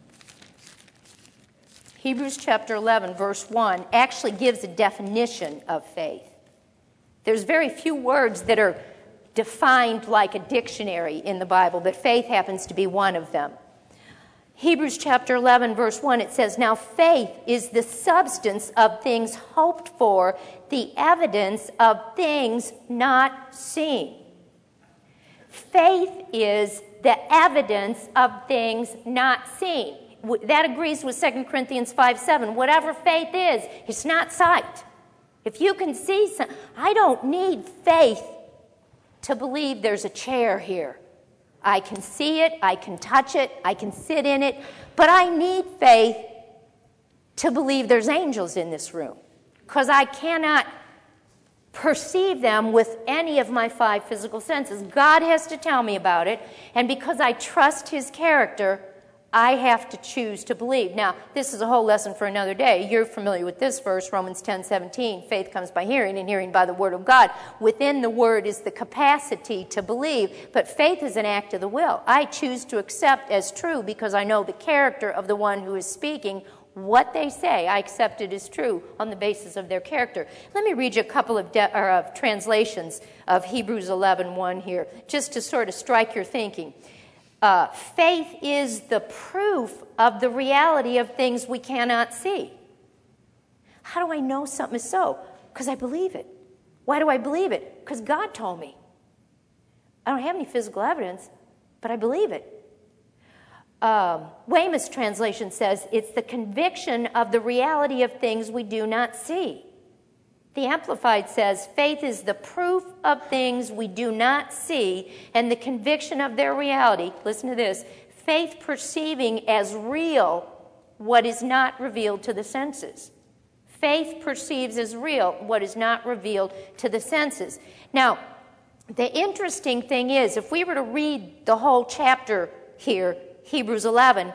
Speaker 1: Hebrews chapter 11, verse 1 actually gives a definition of faith. There's very few words that are defined like a dictionary in the Bible, but faith happens to be one of them. Hebrews chapter 11, verse 1, it says, "Now faith is the substance of things hoped for, the evidence of things not seen." Faith is the evidence of things not seen. That agrees with 2 Corinthians 5:7. Whatever faith is, it's not sight. If you can see I don't need faith to believe there's a chair here. I can see it, I can touch it, I can sit in it, but I need faith to believe there's angels in this room because I cannot perceive them with any of my five physical senses. God has to tell me about it, and because I trust His character, I have to choose to believe. Now, this is a whole lesson for another day. You're familiar with this verse, Romans 10:17. Faith comes by hearing, and hearing by the Word of God. Within the Word is the capacity to believe, but faith is an act of the will. I choose to accept as true because I know the character of the one who is speaking. What they say, I accept it as true on the basis of their character. Let me read you a couple of translations of Hebrews 11:1 here, just to sort of strike your thinking. Faith is the proof of the reality of things we cannot see. How do I know something is so? Because I believe it. Why do I believe it? Because God told me. I don't have any physical evidence, but I believe it. Weymouth's translation says, it's the conviction of the reality of things we do not see. The Amplified says, faith is the proof of things we do not see and the conviction of their reality. Listen to this. Faith perceiving as real what is not revealed to the senses. Faith perceives as real what is not revealed to the senses. Now, the interesting thing is, if we were to read the whole chapter here, Hebrews 11,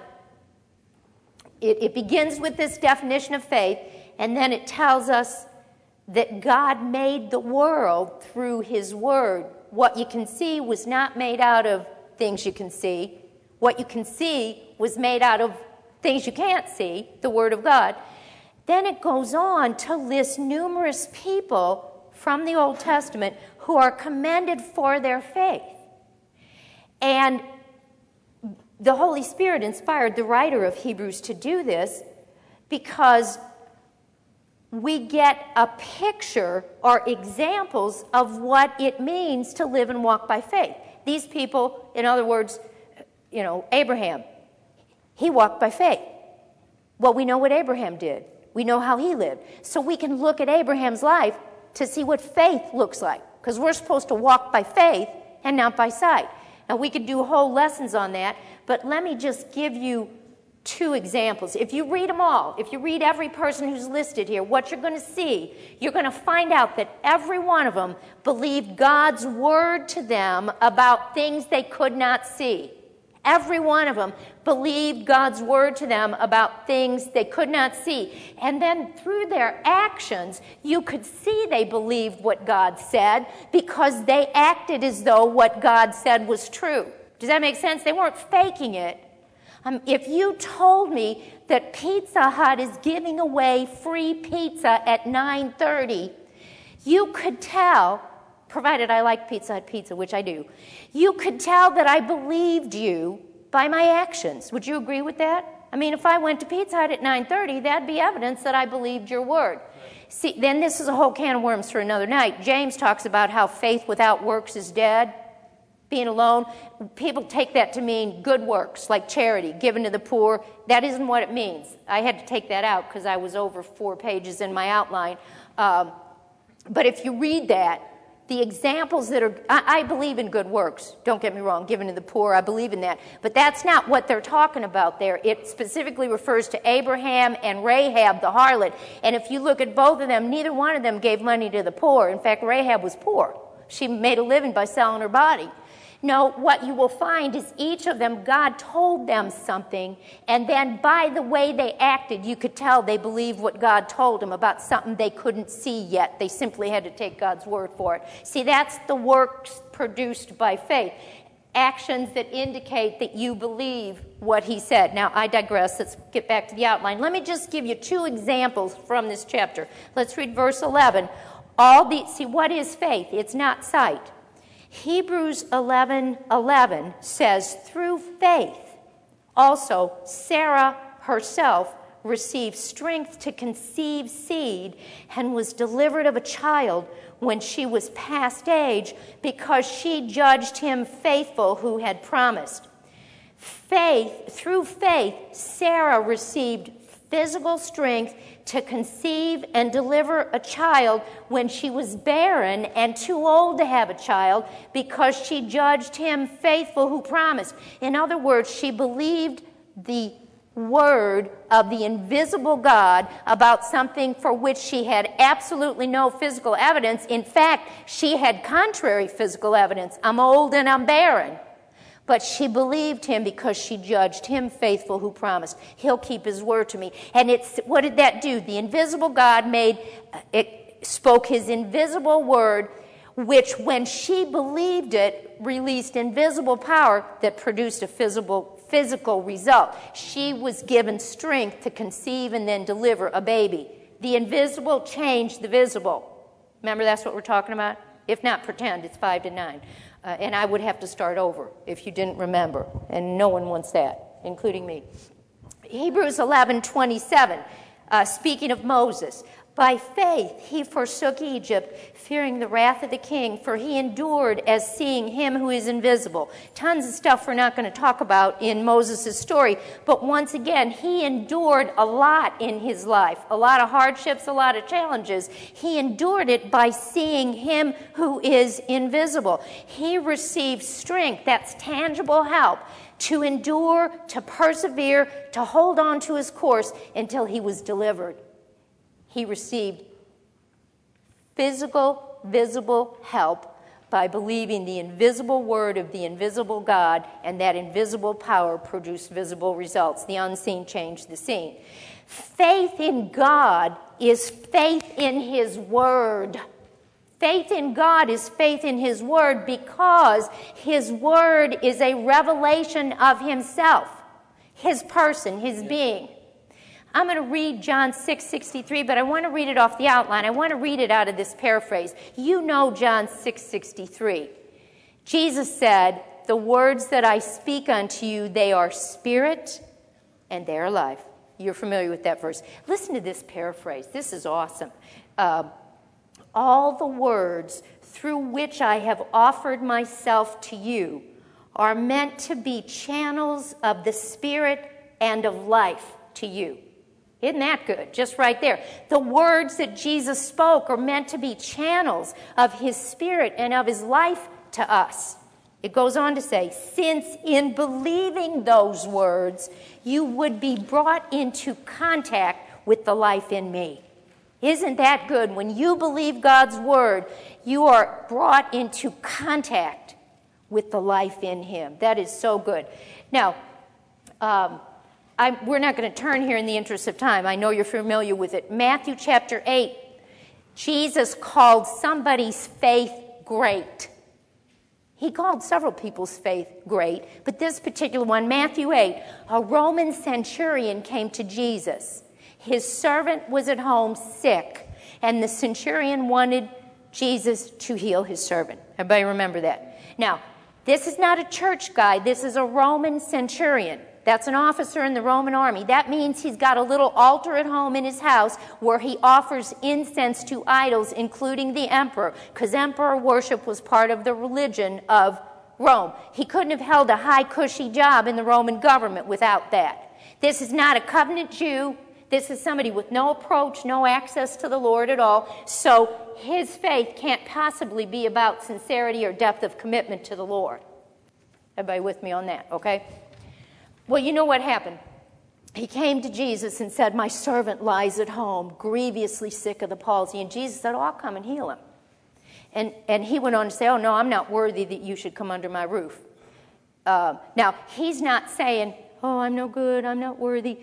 Speaker 1: it begins with this definition of faith, and then it tells us that God made the world through His Word. What you can see was not made out of things you can see. What you can see was made out of things you can't see, the Word of God. Then it goes on to list numerous people from the Old Testament who are commended for their faith. And the Holy Spirit inspired the writer of Hebrews to do this because we get a picture or examples of what it means to live and walk by faith. These people, in other words, Abraham, he walked by faith. Well, we know what Abraham did. We know how he lived. So we can look at Abraham's life to see what faith looks like, because we're supposed to walk by faith and not by sight. Now, we could do whole lessons on that, but let me just give you 2 examples. If you read them all, if you read every person who's listed here, what you're going to see, you're going to find out that every one of them believed God's word to them about things they could not see. Every one of them believed God's word to them about things they could not see. And then through their actions, you could see they believed what God said because they acted as though what God said was true. Does that make sense? They weren't faking it. If you told me that Pizza Hut is giving away free pizza at 9:30, you could tell, provided I like Pizza Hut pizza, which I do, you could tell that I believed you by my actions. Would you agree with that? I mean, if I went to Pizza Hut at 9:30, that'd be evidence that I believed your word. See, then this is a whole can of worms for another night. James talks about how faith without works is dead. Being alone, people take that to mean good works, like charity, given to the poor. That isn't what it means. I had to take that out because I was over 4 pages in my outline. But if you read that, the examples that are, I believe in good works, don't get me wrong, given to the poor, I believe in that. But that's not what they're talking about there. It specifically refers to Abraham and Rahab, the harlot. And if you look at both of them, neither one of them gave money to the poor. In fact, Rahab was poor. She made a living by selling her body. No, what you will find is each of them, God told them something, and then by the way they acted, you could tell they believed what God told them about something they couldn't see yet. They simply had to take God's word for it. See, that's the works produced by faith. Actions that indicate that you believe what he said. Now, I digress. Let's get back to the outline. Let me just give you 2 examples from this chapter. Let's read verse 11. See, what is faith? It's not sight. Hebrews 11:11 says, through faith, also Sarah herself received strength to conceive seed and was delivered of a child when she was past age because she judged him faithful who had promised. Through faith, Sarah received physical strength to conceive and deliver a child when she was barren and too old to have a child because she judged him faithful who promised. In other words, she believed the word of the invisible God about something for which she had absolutely no physical evidence. In fact, she had contrary physical evidence. I'm old and I'm barren. But she believed him because she judged him faithful who promised. He'll keep his word to me. And what did that do? The invisible God spoke his invisible word, which when she believed it, released invisible power that produced a physical result. She was given strength to conceive and then deliver a baby. The invisible changed the visible. Remember, that's what we're talking about? If not, pretend. It's 5 to 9. And I would have to start over if you didn't remember. And no one wants that, including me. Hebrews 11:27, speaking of Moses. By faith he forsook Egypt, fearing the wrath of the king, for he endured as seeing him who is invisible. Tons of stuff we're not going to talk about in Moses' story, but once again, he endured a lot in his life, a lot of hardships, a lot of challenges. He endured it by seeing him who is invisible. He received strength, that's tangible help, to endure, to persevere, to hold on to his course until he was delivered. He received physical, visible help by believing the invisible word of the invisible God, and that invisible power produced visible results. The unseen changed the seen. Faith in God is faith in his word. Faith in God is faith in his word because his word is a revelation of himself, his person, his being. I'm going to read John 6:63, but I want to read it off the outline. I want to read it out of this paraphrase. You know John 6:63. Jesus said, the words that I speak unto you, they are spirit and they are life. You're familiar with that verse. Listen to this paraphrase. This is awesome. All the words through which I have offered myself to you are meant to be channels of the spirit and of life to you. Isn't that good? Just right there. The words that Jesus spoke are meant to be channels of his Spirit and of his life to us. It goes on to say, since in believing those words, you would be brought into contact with the life in me. Isn't that good? When you believe God's word, you are brought into contact with the life in him. That is so good. Now, we're not going to turn here in the interest of time. I know you're familiar with it. Matthew chapter 8, Jesus called somebody's faith great. He called several people's faith great, but this particular one, Matthew 8, a Roman centurion came to Jesus. His servant was at home sick, and the centurion wanted Jesus to heal his servant. Everybody remember that. Now, this is not a church guy. This is a Roman centurion. That's an officer in the Roman army. That means he's got a little altar at home in his house where he offers incense to idols, including the emperor, because emperor worship was part of the religion of Rome. He couldn't have held a high, cushy job in the Roman government without that. This is not a covenant Jew. This is somebody with no approach, no access to the Lord at all. So his faith can't possibly be about sincerity or depth of commitment to the Lord. Everybody with me on that, okay? Well, you know what happened? He came to Jesus and said, my servant lies at home, grievously sick of the palsy. And Jesus said, oh, I'll come and heal him. And he went on to say, oh, no, I'm not worthy that you should come under my roof. Now, he's not saying, oh, I'm no good, I'm not worthy.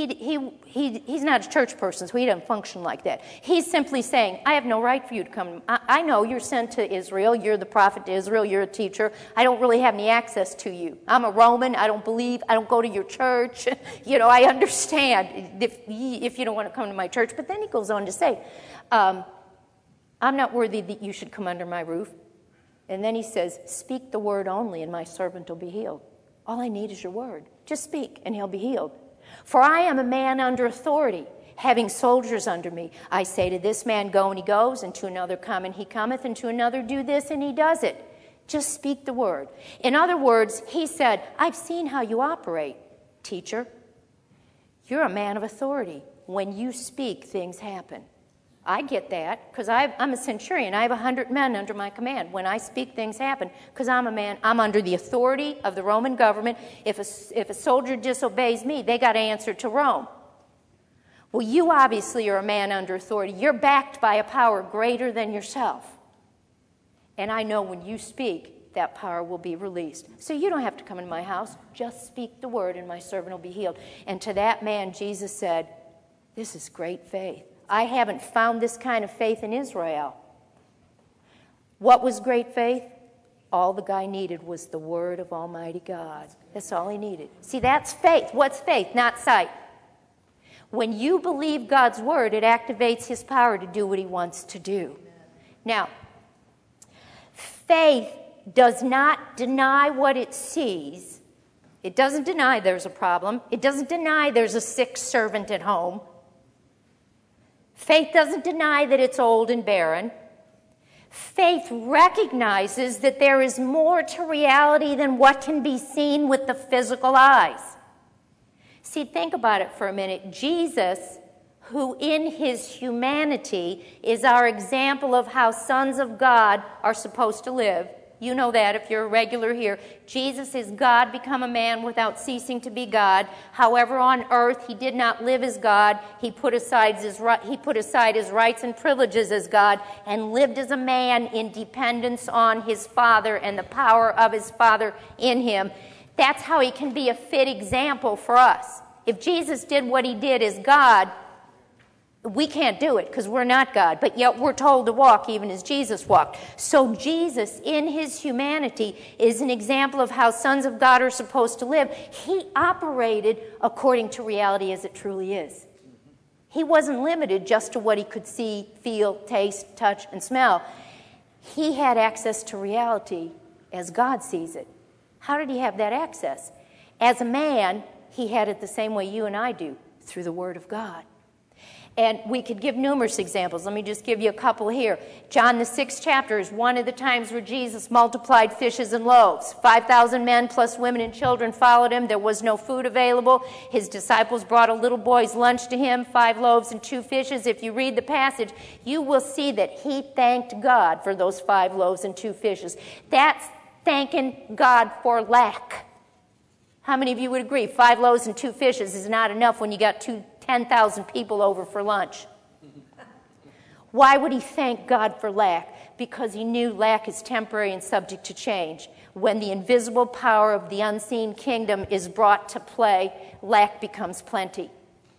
Speaker 1: He's not a church person, so he doesn't function like that. He's simply saying, I have no right for you to come. I know you're sent to Israel. You're the prophet to Israel. You're a teacher. I don't really have any access to you. I'm a Roman. I don't believe. I don't go to your church. I understand if you don't want to come to my church. But then he goes on to say, I'm not worthy that you should come under my roof. And then he says, speak the word only, and my servant will be healed. All I need is your word. Just speak, and he'll be healed. For I am a man under authority, having soldiers under me. I say to this man, go, and he goes, and to another, come, and he cometh, and to another, do this, and he does it. Just speak the word. In other words, he said, I've seen how you operate, teacher. You're a man of authority. When you speak, things happen. I get that, because I'm a centurion. I have 100 men under my command. When I speak, things happen, because I'm a man. I'm under the authority of the Roman government. If a soldier disobeys me, they got to answer to Rome. Well, you obviously are a man under authority. You're backed by a power greater than yourself. And I know when you speak, that power will be released. So you don't have to come into my house. Just speak the word, and my servant will be healed. And to that man, Jesus said, this is great faith. I haven't found this kind of faith in Israel. What was great faith? All the guy needed was the word of Almighty God. That's all he needed. See, that's faith. What's faith? Not sight. When you believe God's word, it activates his power to do what he wants to do. Now, faith does not deny what it sees. It doesn't deny there's a problem. It doesn't deny there's a sick servant at home. Faith doesn't deny that it's old and barren. Faith recognizes that there is more to reality than what can be seen with the physical eyes. See, think about it for a minute. Jesus, who in his humanity is our example of how sons of God are supposed to live. You know that if you're a regular here. Jesus is God become a man without ceasing to be God. However, on earth, he did not live as God. He put aside his rights and privileges as God and lived as a man in dependence on his Father and the power of his Father in him. That's how he can be a fit example for us. If Jesus did what he did as God, we can't do it because we're not God, but yet we're told to walk even as Jesus walked. So Jesus, in his humanity, is an example of how sons of God are supposed to live. He operated according to reality as it truly is. He wasn't limited just to what he could see, feel, taste, touch, and smell. He had access to reality as God sees it. How did he have that access? As a man, he had it the same way you and I do, through the Word of God. And we could give numerous examples. Let me just give you a couple here. John, the 6th chapter, is one of the times where Jesus multiplied fishes and loaves. 5,000 men plus women and children followed him. There was no food available. His disciples brought a little boy's lunch to him, 5 loaves and 2 fishes. If you read the passage, you will see that he thanked God for those 5 loaves and 2 fishes. That's thanking God for lack. How many of you would agree 5 loaves and 2 fishes is not enough when you got 10,000 people over for lunch? Why would he thank God for lack? Because he knew lack is temporary and subject to change. When the invisible power of the unseen kingdom is brought to play, lack becomes plenty.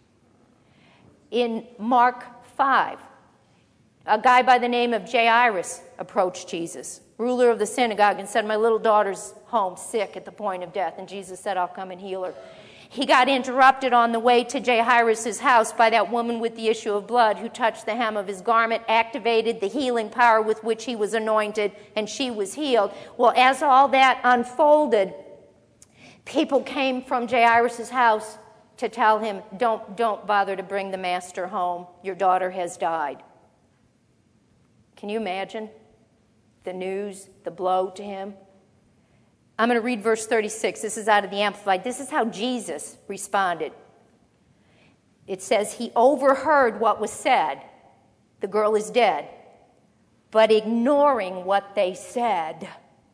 Speaker 1: In Mark 5, a guy by the name of Jairus approached Jesus, ruler of the synagogue, and said, "My little daughter's home sick at the point of death." And Jesus said, "I'll come and heal her." He got interrupted on the way to Jairus' house by that woman with the issue of blood who touched the hem of his garment, activated the healing power with which he was anointed, and she was healed. Well, as all that unfolded, people came from Jairus' house to tell him, don't bother to bring the master home. Your daughter has died. Can you imagine the news, the blow to him? I'm going to read verse 36. This is out of the Amplified. This is how Jesus responded. It says, he overheard what was said. The girl is dead. But ignoring what they said,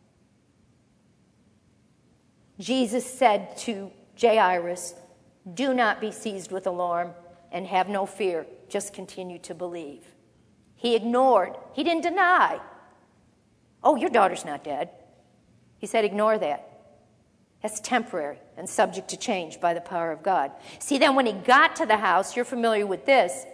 Speaker 1: Jesus said to Jairus, "Do not be seized with alarm and have no fear. Just continue to believe." He ignored. He didn't deny. "Oh, your daughter's not dead." He said, ignore that. That's temporary and subject to change by the power of God. See, then when he got to the house, you're familiar with this.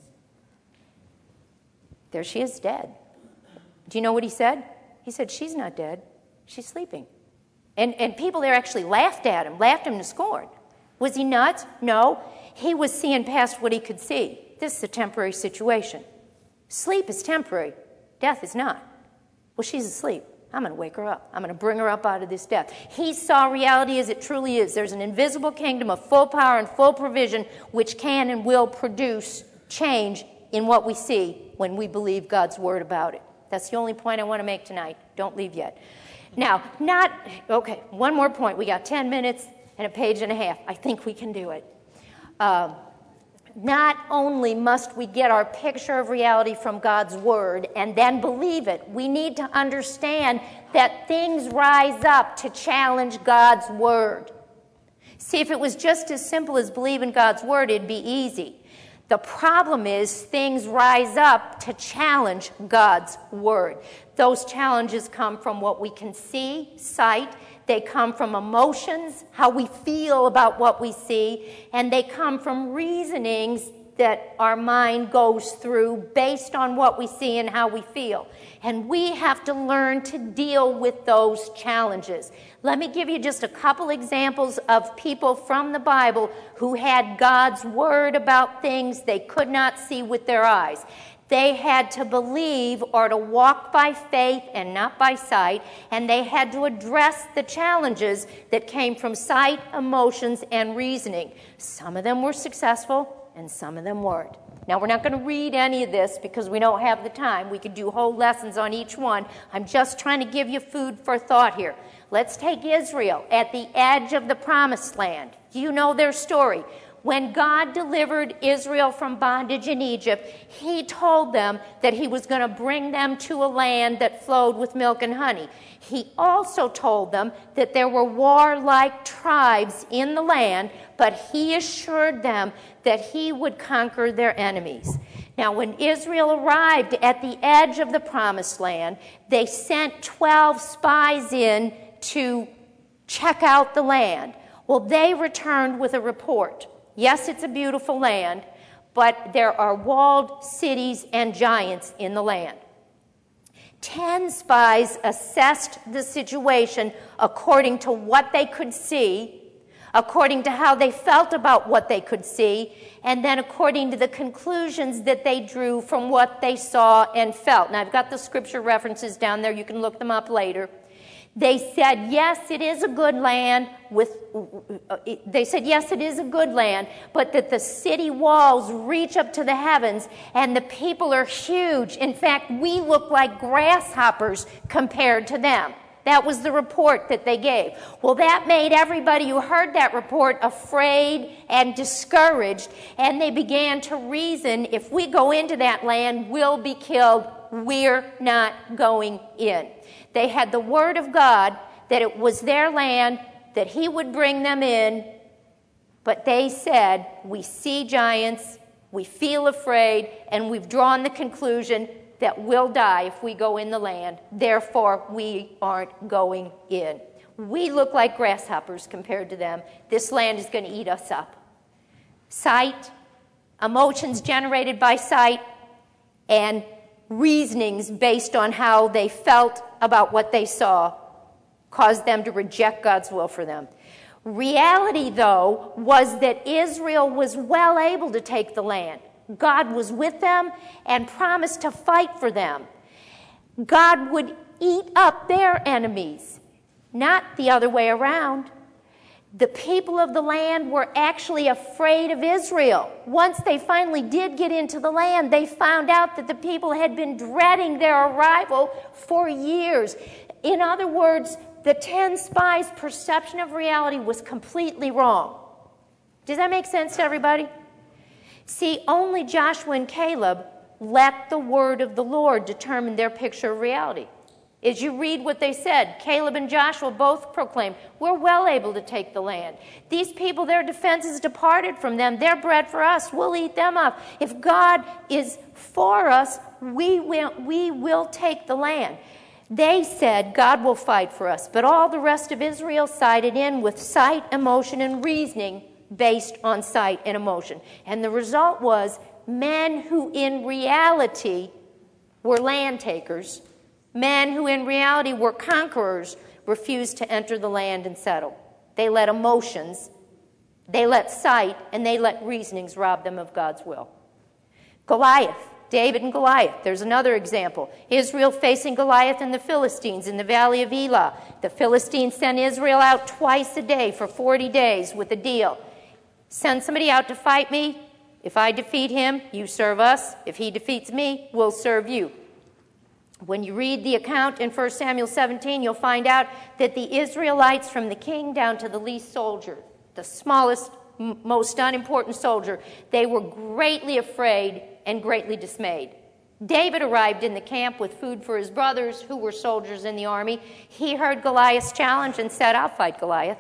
Speaker 1: There she is, dead. Do you know what he said? He said, "She's not dead. She's sleeping." And people there actually laughed at him, laughed him to scorn. Was he nuts? No. He was seeing past what he could see. This is a temporary situation. Sleep is temporary. Death is not. Well, she's asleep. I'm going to wake her up. I'm going to bring her up out of this death. He saw reality as it truly is. There's an invisible kingdom of full power and full provision which can and will produce change in what we see when we believe God's word about it. That's the only point I want to make tonight. Don't leave yet. Now, one more point. We got 10 minutes and a page and a half. I think we can do it. Not only must we get our picture of reality from God's word and then believe it, we need to understand that things rise up to challenge God's word. See, if it was just as simple as believing God's word, it'd be easy. The problem is things rise up to challenge God's word. Those challenges come from what we can see, sight. They come from emotions, how we feel about what we see, and they come from reasonings that our mind goes through based on what we see and how we feel. And we have to learn to deal with those challenges. Let me give you just a couple examples of people from the Bible who had God's word about things they could not see with their eyes. They had to believe or to walk by faith and not by sight, and they had to address the challenges that came from sight, emotions, and reasoning. Some of them were successful, and some of them weren't. Now, we're not going to read any of this because we don't have the time. We could do whole lessons on each one. I'm just trying to give you food for thought here. Let's take Israel at the edge of the promised land. You know their story. When God delivered Israel from bondage in Egypt, he told them that he was going to bring them to a land that flowed with milk and honey. He also told them that there were warlike tribes in the land, but he assured them that he would conquer their enemies. Now, when Israel arrived at the edge of the promised land, they sent 12 spies in to check out the land. Well, they returned with a report. Yes, it's a beautiful land, but there are walled cities and giants in the land. 10 spies assessed the situation according to what they could see, according to how they felt about what they could see, and then according to the conclusions that they drew from what they saw and felt. Now, I've got the scripture references down there. You can look them up later. They said, yes, it is a good land but that the city walls reach up to the heavens and the people are huge. In fact, we look like grasshoppers compared to them. That was the report that they gave. Well, that made everybody who heard that report afraid and discouraged, and they began to reason, if we go into that land, we'll be killed. We're not going in. They had the word of God that it was their land, that he would bring them in, but they said, we see giants, we feel afraid, and we've drawn the conclusion that we'll die if we go in the land. Therefore, we aren't going in. We look like grasshoppers compared to them. This land is going to eat us up. Sight, emotions generated by sight, and reasonings based on how they felt about what they saw caused them to reject God's will for them. Reality, though, was that Israel was well able to take the land. God was with them and promised to fight for them. God would eat up their enemies, not the other way around. The people of the land were actually afraid of Israel. Once they finally did get into the land, they found out that the people had been dreading their arrival for years. In other words, the 10 spies' perception of reality was completely wrong. Does that make sense to everybody? See, only Joshua and Caleb let the word of the Lord determine their picture of reality. As you read what they said, Caleb and Joshua both proclaimed, we're well able to take the land. These people, their defenses departed from them. They're bread for us. We'll eat them up. If God is for us, we will take the land. They said, God will fight for us. But all the rest of Israel sided in with sight, emotion, and reasoning based on sight and emotion. And the result was men who in reality were land takers, men who in reality were conquerors, refused to enter the land and settle. They let emotions, they let sight, and they let reasonings rob them of God's will. Goliath, David and Goliath. There's another example. Israel facing Goliath and the Philistines in the valley of Elah. The Philistines sent Israel out twice a day for 40 days with a deal. Send somebody out to fight me. If I defeat him, you serve us. If he defeats me, we'll serve you. When you read the account in 1 Samuel 17, you'll find out that the Israelites, from the king down to the least soldier, the smallest, most unimportant soldier, they were greatly afraid and greatly dismayed. David arrived in the camp with food for his brothers who were soldiers in the army. He heard Goliath's challenge and said, I'll fight Goliath.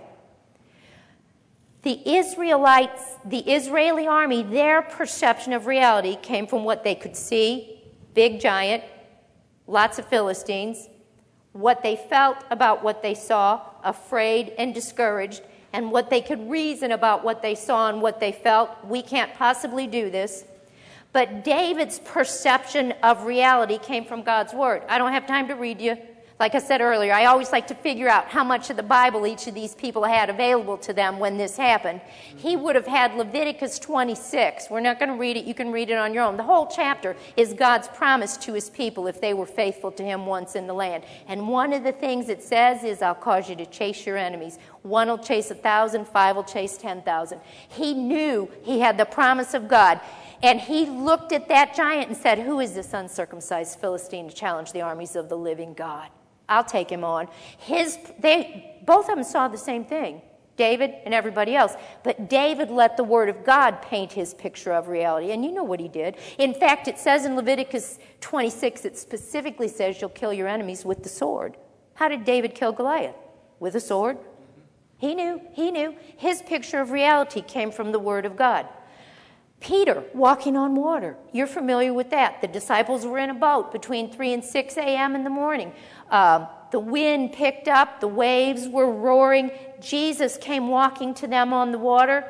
Speaker 1: The Israelites, the Israeli army, their perception of reality came from what they could see, big giant, lots of Philistines, what they felt about what they saw, afraid and discouraged, and what they could reason about what they saw and what they felt. We can't possibly do this. But David's perception of reality came from God's word. I don't have time to read you. Like I said earlier, I always like to figure out how much of the Bible each of these people had available to them when this happened. He would have had Leviticus 26. We're not going to read it. You can read it on your own. The whole chapter is God's promise to his people if they were faithful to him once in the land. And one of the things it says is, I'll cause you to chase your enemies. 1 will chase 1,000, 5 will chase 10,000. He knew he had the promise of God. And he looked at that giant and said, who is this uncircumcised Philistine to challenge the armies of the living God? I'll take him on. Both of them saw the same thing, David and everybody else. But David let the word of God paint his picture of reality. And you know what he did. In fact, it says in Leviticus 26, it specifically says you'll kill your enemies with the sword. How did David kill Goliath? With a sword? He knew. His picture of reality came from the word of God. Peter, walking on water. You're familiar with that. The disciples were in a boat between 3 and 6 a.m. in the morning. The wind picked up. The waves were roaring. Jesus came walking to them on the water.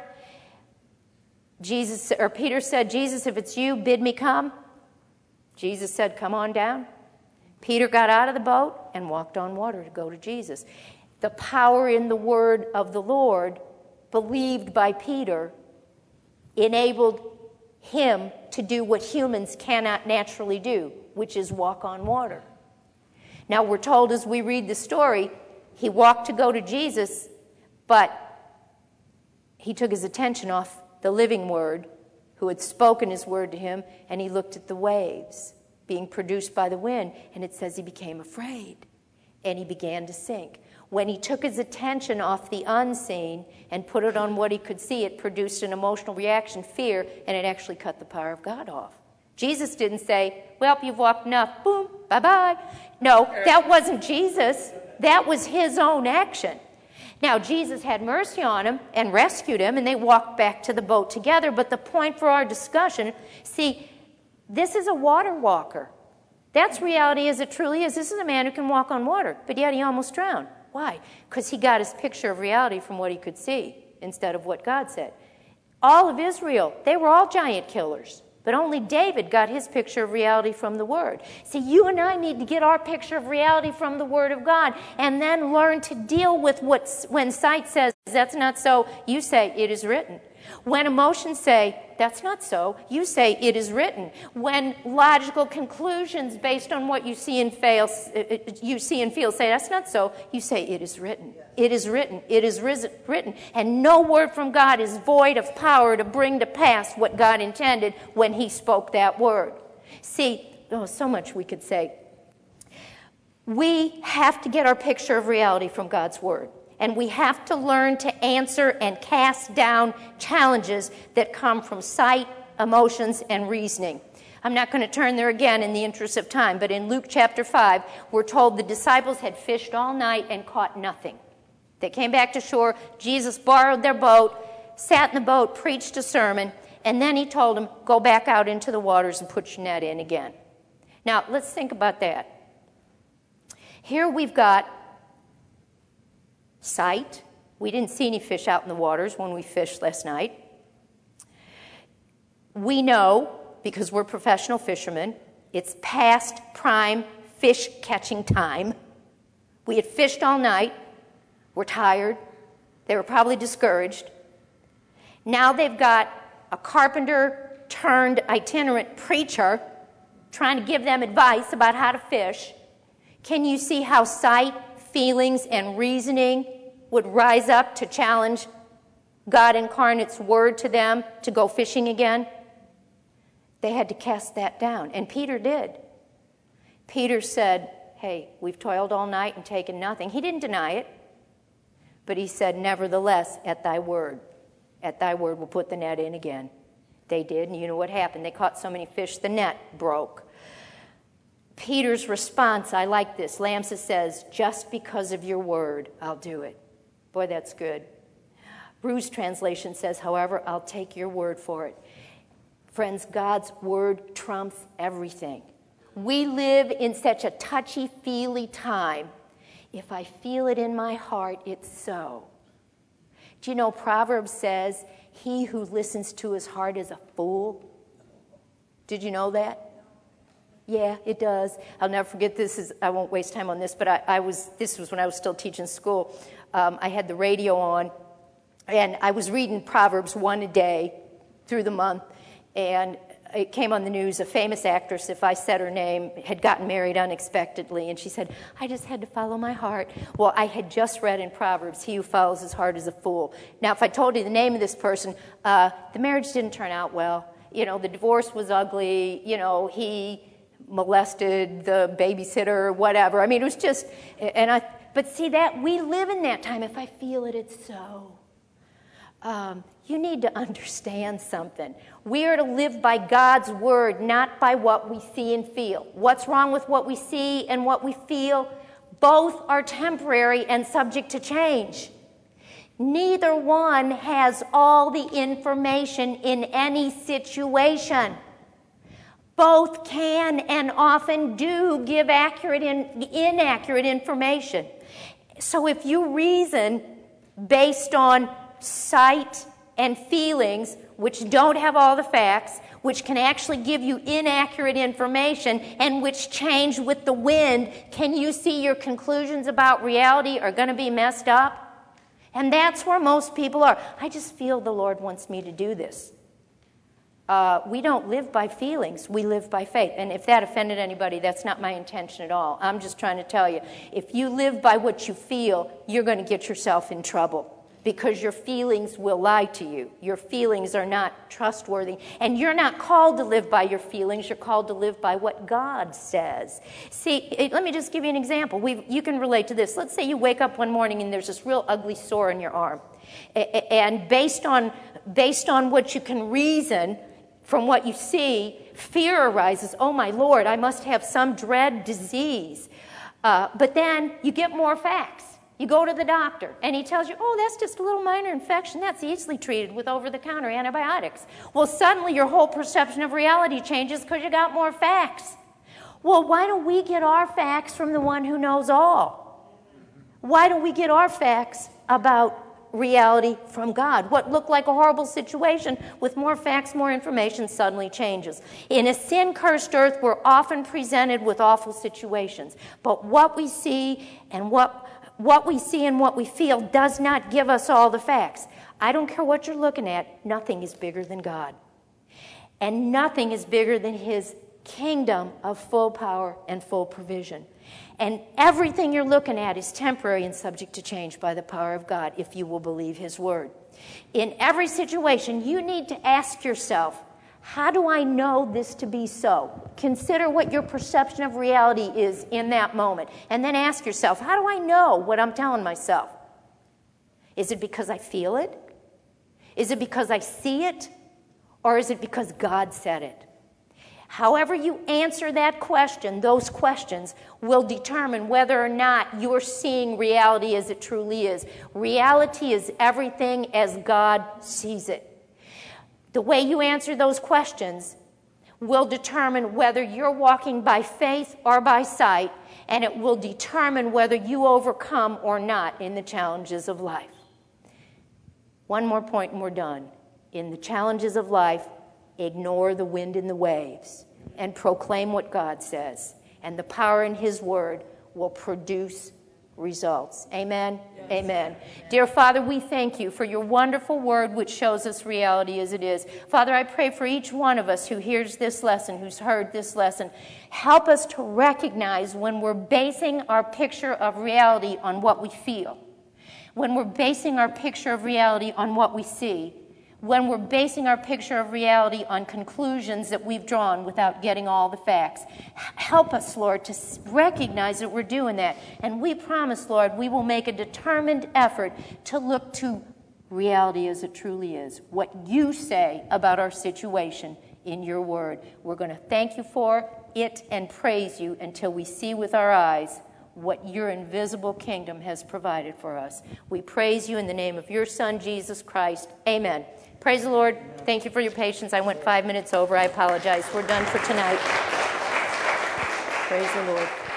Speaker 1: Peter said, Jesus, if it's you, bid me come. Jesus said, come on down. Peter got out of the boat and walked on water to go to Jesus. The power in the word of the Lord, believed by Peter, enabled him to do what humans cannot naturally do, which is walk on water. Now, we're told as we read the story He walked to go to Jesus, but he took his attention off the living Word who had spoken his word to him, and he looked at the waves being produced by the wind, and it says he became afraid, and he began to sink. When he took his attention off the unseen and put it on what he could see, it produced an emotional reaction, fear, and it actually cut the power of God off. Jesus didn't say, well, you've walked enough, boom, bye-bye. No, that wasn't Jesus. That was his own action. Now, Jesus had mercy on him and rescued him, and they walked back to the boat together. But the point for our discussion, see, this is a water walker. That's reality as it truly is. This is a man who can walk on water, but yet he almost drowned. Why? Because he got his picture of reality from what he could see instead of what God said. All of Israel, they were all giant killers. But only David got his picture of reality from the Word. See, you and I need to get our picture of reality from the Word of God and then learn to deal with when sight says, that's not so, you say, it is written. When emotions say, that's not so, you say, it is written. When logical conclusions based on what you see and feel say, that's not so, you say, it is written. It is written. It is written. And no word from God is void of power to bring to pass what God intended when he spoke that word. See, so much we could say. We have to get our picture of reality from God's word. And we have to learn to answer and cast down challenges that come from sight, emotions, and reasoning. I'm not going to turn there again in the interest of time, but in Luke chapter 5, we're told the disciples had fished all night and caught nothing. They came back to shore. Jesus borrowed their boat, sat in the boat, preached a sermon, and then he told them, go back out into the waters and put your net in again. Now, let's think about that. Here we've got sight. We didn't see any fish out in the waters when we fished last night. We know, because we're professional fishermen, it's past prime fish catching time. We had fished all night. We're tired. They were probably discouraged. Now they've got a carpenter turned itinerant preacher trying to give them advice about how to fish. Can you see how sight, feelings, and reasoning would rise up to challenge God incarnate's word to them to go fishing again? They had to cast that down, and Peter did. Peter said, hey, we've toiled all night and taken nothing. He didn't deny it, but he said, nevertheless, at thy word we'll put the net in again. They did, and you know what happened. They caught so many fish, the net broke. Peter's response, I like this. Lamsa says, just because of your word, I'll do it. Boy, that's good. Bruce translation says, however, I'll take your word for it. Friends, God's word trumps everything. We live in such a touchy-feely time. If I feel it in my heart, it's so. Do you know Proverbs says, he who listens to his heart is a fool? Did you know that? Yeah, it does. I'll never forget this. I won't waste time on this, but this was when I was still teaching school. I had the radio on, and I was reading Proverbs 1 a day through the month, and it came on the news. A famous actress, if I said her name, had gotten married unexpectedly, and she said, I just had to follow my heart. Well, I had just read in Proverbs, he who follows his heart is a fool. Now, if I told you the name of this person, the marriage didn't turn out well. You know, the divorce was ugly. You know, he molested the babysitter, whatever. I mean, it was just, but see that, we live in that time. If I feel it, it's so. You need to understand something. We are to live by God's word, not by what we see and feel. What's wrong with what we see and what we feel? Both are temporary and subject to change. Neither one has all the information in any situation. Both can and often do give accurate and inaccurate information. So if you reason based on sight and feelings, which don't have all the facts, which can actually give you inaccurate information, and which change with the wind, can you see your conclusions about reality are going to be messed up? And that's where most people are. I just feel the Lord wants me to do this. We don't live by feelings. We live by faith. And if that offended anybody, that's not my intention at all. I'm just trying to tell you, if you live by what you feel, you're going to get yourself in trouble because your feelings will lie to you. Your feelings are not trustworthy. And you're not called to live by your feelings. You're called to live by what God says. See, let me just give you an example. You can relate to this. Let's say you wake up one morning and there's this real ugly sore in your arm. And based on what you can reason from what you see, fear arises. Oh, my Lord, I must have some dread disease. But then you get more facts. You go to the doctor, and he tells you, oh, that's just a little minor infection. That's easily treated with over-the-counter antibiotics. Well, suddenly your whole perception of reality changes because you got more facts. Well, why don't we get our facts from the one who knows all? Why don't we get our facts about reality from God? What looked like a horrible situation with more facts, more information suddenly changes. In a sin-cursed earth, we're often presented with awful situations. But what we see and what we feel does not give us all the facts. I don't care what you're looking at, nothing is bigger than God. And nothing is bigger than His kingdom of full power and full provision. And everything you're looking at is temporary and subject to change by the power of God if you will believe His word. In every situation, you need to ask yourself, how do I know this to be so? Consider what your perception of reality is in that moment. And then ask yourself, how do I know what I'm telling myself? Is it because I feel it? Is it because I see it? Or is it because God said it? However you answer that question, those questions will determine whether or not you're seeing reality as it truly is. Reality is everything as God sees it. The way you answer those questions will determine whether you're walking by faith or by sight, and it will determine whether you overcome or not in the challenges of life. One more point and we're done. In the challenges of life, ignore the wind and the waves and proclaim what God says. And the power in His word will produce results. Amen? Yes. Amen. Dear Father, we thank You for Your wonderful word which shows us reality as it is. Father, I pray for each one of us who hears this lesson, who's heard this lesson. Help us to recognize when we're basing our picture of reality on what we feel, when we're basing our picture of reality on what we see, when we're basing our picture of reality on conclusions that we've drawn without getting all the facts. Help us, Lord, to recognize that we're doing that. And we promise, Lord, we will make a determined effort to look to reality as it truly is, what You say about our situation in Your word. We're going to thank You for it and praise You until we see with our eyes what Your invisible kingdom has provided for us. We praise You in the name of Your Son, Jesus Christ. Amen. Praise the Lord. Thank you for your patience. I went 5 minutes over. I apologize. We're done for tonight. Praise the Lord.